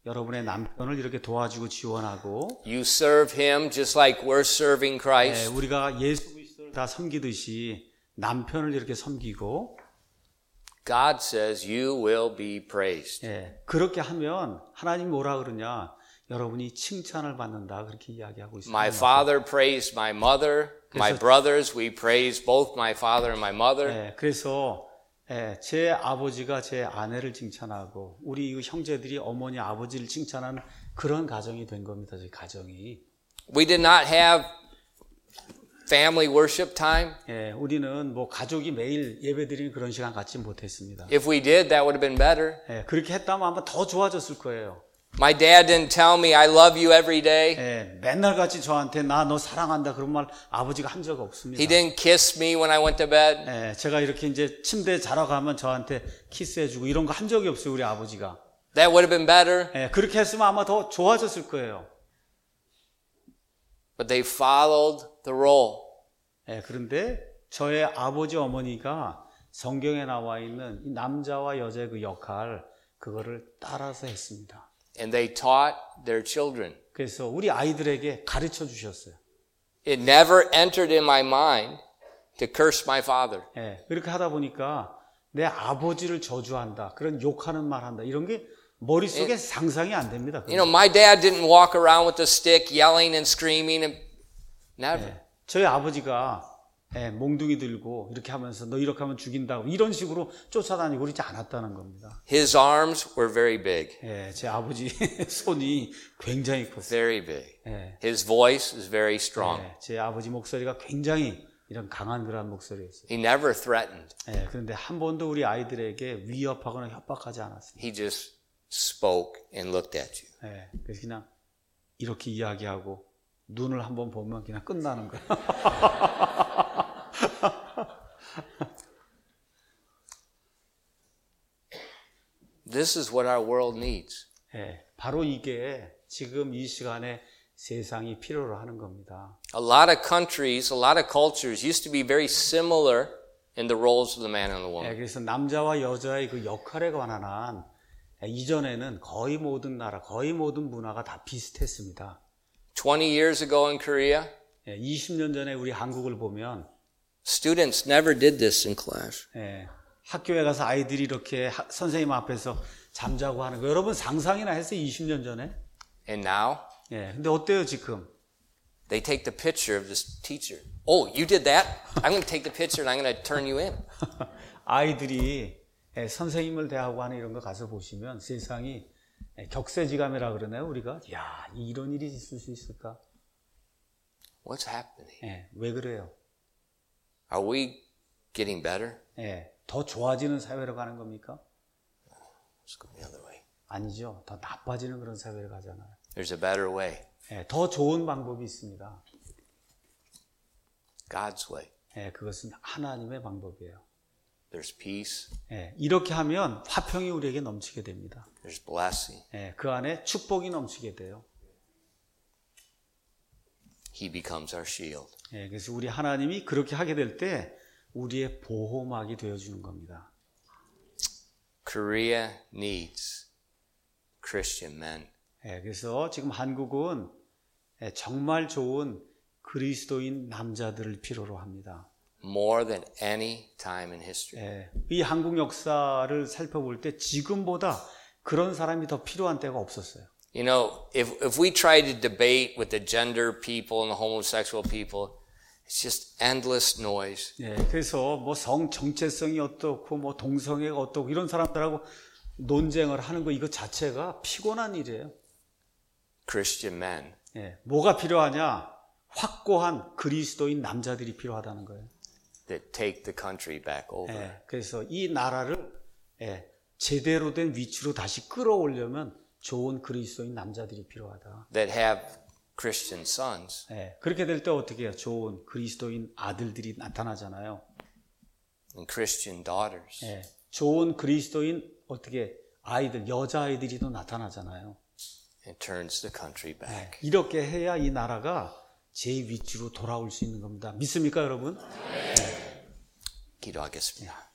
[SPEAKER 2] 여러분의 남편을 이렇게 도와주고 지원하고
[SPEAKER 1] You serve him just like we're serving
[SPEAKER 2] 예,
[SPEAKER 1] Christ.
[SPEAKER 2] 우리가 예수 그리스도를 다 섬기듯이 남편을 이렇게 섬기고
[SPEAKER 1] God says you will be praised.
[SPEAKER 2] 예, 그렇게 하면 하나님 뭐라 그러냐? 여러분이 칭찬을 받는다 그렇게 이야기하고 있습니다.
[SPEAKER 1] My father praised my mother. My brothers, we praise both my father and my mother.
[SPEAKER 2] 예, 그래서 예, 제 아버지가 제 아내를 칭찬하고 우리 이 형제들이 어머니 아버지를 칭찬하는 그런 가정이 된 겁니다. 저희 가정이.
[SPEAKER 1] We did not have family worship time.
[SPEAKER 2] 예, 우리는 뭐 가족이 매일 예배드리는 그런 시간 갖지 못했습니다.
[SPEAKER 1] If we did, that would have been better.
[SPEAKER 2] 예, 그렇게 했다면 아마 더 좋아졌을 거예요.
[SPEAKER 1] My dad didn't tell me I love you every day.
[SPEAKER 2] 예, 맨날 같이 저한테 나 너 사랑한다 그런 말 아버지가 한 적 없습니다.
[SPEAKER 1] He didn't kiss me when I went to bed.
[SPEAKER 2] 예, 제가 이렇게 이제 침대에 자러 가면 저한테 키스해주고 이런 거 한 적이 없어요, 우리 아버지가.
[SPEAKER 1] That would have been better.
[SPEAKER 2] 예, 그렇게 했으면 아마 더 좋아졌을 거예요.
[SPEAKER 1] But they followed the role.
[SPEAKER 2] 예, 그런데 저의 아버지 어머니가 성경에 나와 있는 이 남자와 여자의 그 역할, 그거를 따라서 했습니다.
[SPEAKER 1] And they taught their children.
[SPEAKER 2] 그래서 우리 아이들에게 가르쳐 주셨어요.
[SPEAKER 1] It never entered in my mind to curse my father.
[SPEAKER 2] 예, 그렇게 하다 보니까 내 아버지를 저주한다, 그런 욕하는 말 한다, 이런 게 머릿속에 상상이 안 됩니다.
[SPEAKER 1] You know, my dad didn't walk around with a stick yelling and screaming and never.
[SPEAKER 2] 예, 저희 아버지가 예, 몽둥이 들고 이렇게 하면서 너 이렇게 하면 죽인다고 이런 식으로 쫓아다니고 그러지 않았다는 겁니다.
[SPEAKER 1] His arms were very big.
[SPEAKER 2] 예, 제 아버지 손이 굉장히 컸어요.
[SPEAKER 1] Very big.
[SPEAKER 2] 예,
[SPEAKER 1] His voice is very strong.
[SPEAKER 2] 예, 제 아버지 목소리가 굉장히 이런 강한 그런 목소리였어요.
[SPEAKER 1] He never threatened.
[SPEAKER 2] 예, 그런데 한 번도 우리 아이들에게 위협하거나 협박하지 않았습니다.
[SPEAKER 1] He just spoke and looked at you.
[SPEAKER 2] 예, 그래서 그냥 이렇게 이야기하고 눈을 한번 보면 그냥 끝나는 거예요.
[SPEAKER 1] This is what our world needs.
[SPEAKER 2] 예, 바로 이게 지금 이 시간에 세상이 필요로 하는 겁니다.
[SPEAKER 1] A lot of countries, a lot of cultures used to be very similar in the roles of the man and the
[SPEAKER 2] 예,
[SPEAKER 1] woman.
[SPEAKER 2] 그래서 남자와 여자의 그 역할에 관한 한 예, 이전에는 거의 모든 나라, 거의 모든 문화가 다 비슷했습니다.
[SPEAKER 1] twenty years ago in Korea,
[SPEAKER 2] 예, 이십 년 전에 우리 한국을 보면
[SPEAKER 1] students never did this in class.
[SPEAKER 2] 예, 학교에 가서 아이들이 이렇게 하, 선생님 앞에서 잠자고 하는 거 여러분 상상이나 했어요, 이십 년 전에?
[SPEAKER 1] And now,
[SPEAKER 2] 예, 근데 어때요 지금?
[SPEAKER 1] they take the picture of this teacher. Oh, you did that? I'm going to take the picture and I'm going to turn you in.
[SPEAKER 2] 아이들이 예, 선생님을 대하고 하는 이런 거 가서 보시면 세상이 예, 격세지감이라 그러나요 우리가? 야, 이런 일이 있을 수 있을까?
[SPEAKER 1] What's happening?
[SPEAKER 2] 예, 왜 그래요?
[SPEAKER 1] Are we getting better?
[SPEAKER 2] 예, 더 좋아지는 사회로 가는 겁니까?
[SPEAKER 1] Let's go the other way.
[SPEAKER 2] 아니죠. 더 나빠지는 그런 사회로 가잖아요.
[SPEAKER 1] There's a better way.
[SPEAKER 2] 예, 더 좋은 방법이 있습니다.
[SPEAKER 1] God's way.
[SPEAKER 2] 예, 그것은 하나님의 방법이에요.
[SPEAKER 1] There's peace.
[SPEAKER 2] 예, 이렇게 하면 화평이 우리에게 넘치게 됩니다.
[SPEAKER 1] There's blessing.
[SPEAKER 2] 예, 그 안에 축복이 넘치게 돼요.
[SPEAKER 1] He becomes our shield.
[SPEAKER 2] 예, 그래서 우리 하나님이 그렇게 하게 될 때 우리의 보호막이 되어주는 겁니다.
[SPEAKER 1] Korea needs Christian men.
[SPEAKER 2] 예, 그래서 지금 한국은 예, 정말 좋은 그리스도인 남자들을 필요로 합니다.
[SPEAKER 1] More than any time in history.
[SPEAKER 2] 예, 이 한국 역사를 살펴볼 때 지금보다 그런 사람이 더 필요한 때가 없었어요.
[SPEAKER 1] You know, if if we try to debate with the gender people and the homosexual people, it's just endless noise.
[SPEAKER 2] 예, 그래서 뭐 성 정체성이 어떻고 뭐 동성애가 어떻고 이런 사람들하고 논쟁을 하는 거 이거 자체가 피곤한 일이에요.
[SPEAKER 1] Christian men.
[SPEAKER 2] 예, 뭐가 필요하냐? 확고한 그리스도인 남자들이 필요하다는 거예요.
[SPEAKER 1] That take the country back over.
[SPEAKER 2] 예, 그래서 이 나라를 예, 제대로 된 위치로 다시 끌어올려면 좋은 그리스도인 남자들이 필요하다.
[SPEAKER 1] That have Christian sons.
[SPEAKER 2] 예, 그렇게 될 때 어떻게 해요? 좋은 그리스도인 아들들이 나타나잖아요.
[SPEAKER 1] And Christian daughters.
[SPEAKER 2] 예, 좋은 그리스도인 어떻게 아이들, 여자 아이들이 또 나타나잖아요.
[SPEAKER 1] It turns the country back.
[SPEAKER 2] 예, 이렇게 해야 이 나라가 제 위치로 돌아올 수 있는 겁니다. 믿습니까, 여러분?
[SPEAKER 1] 기도하겠습니다.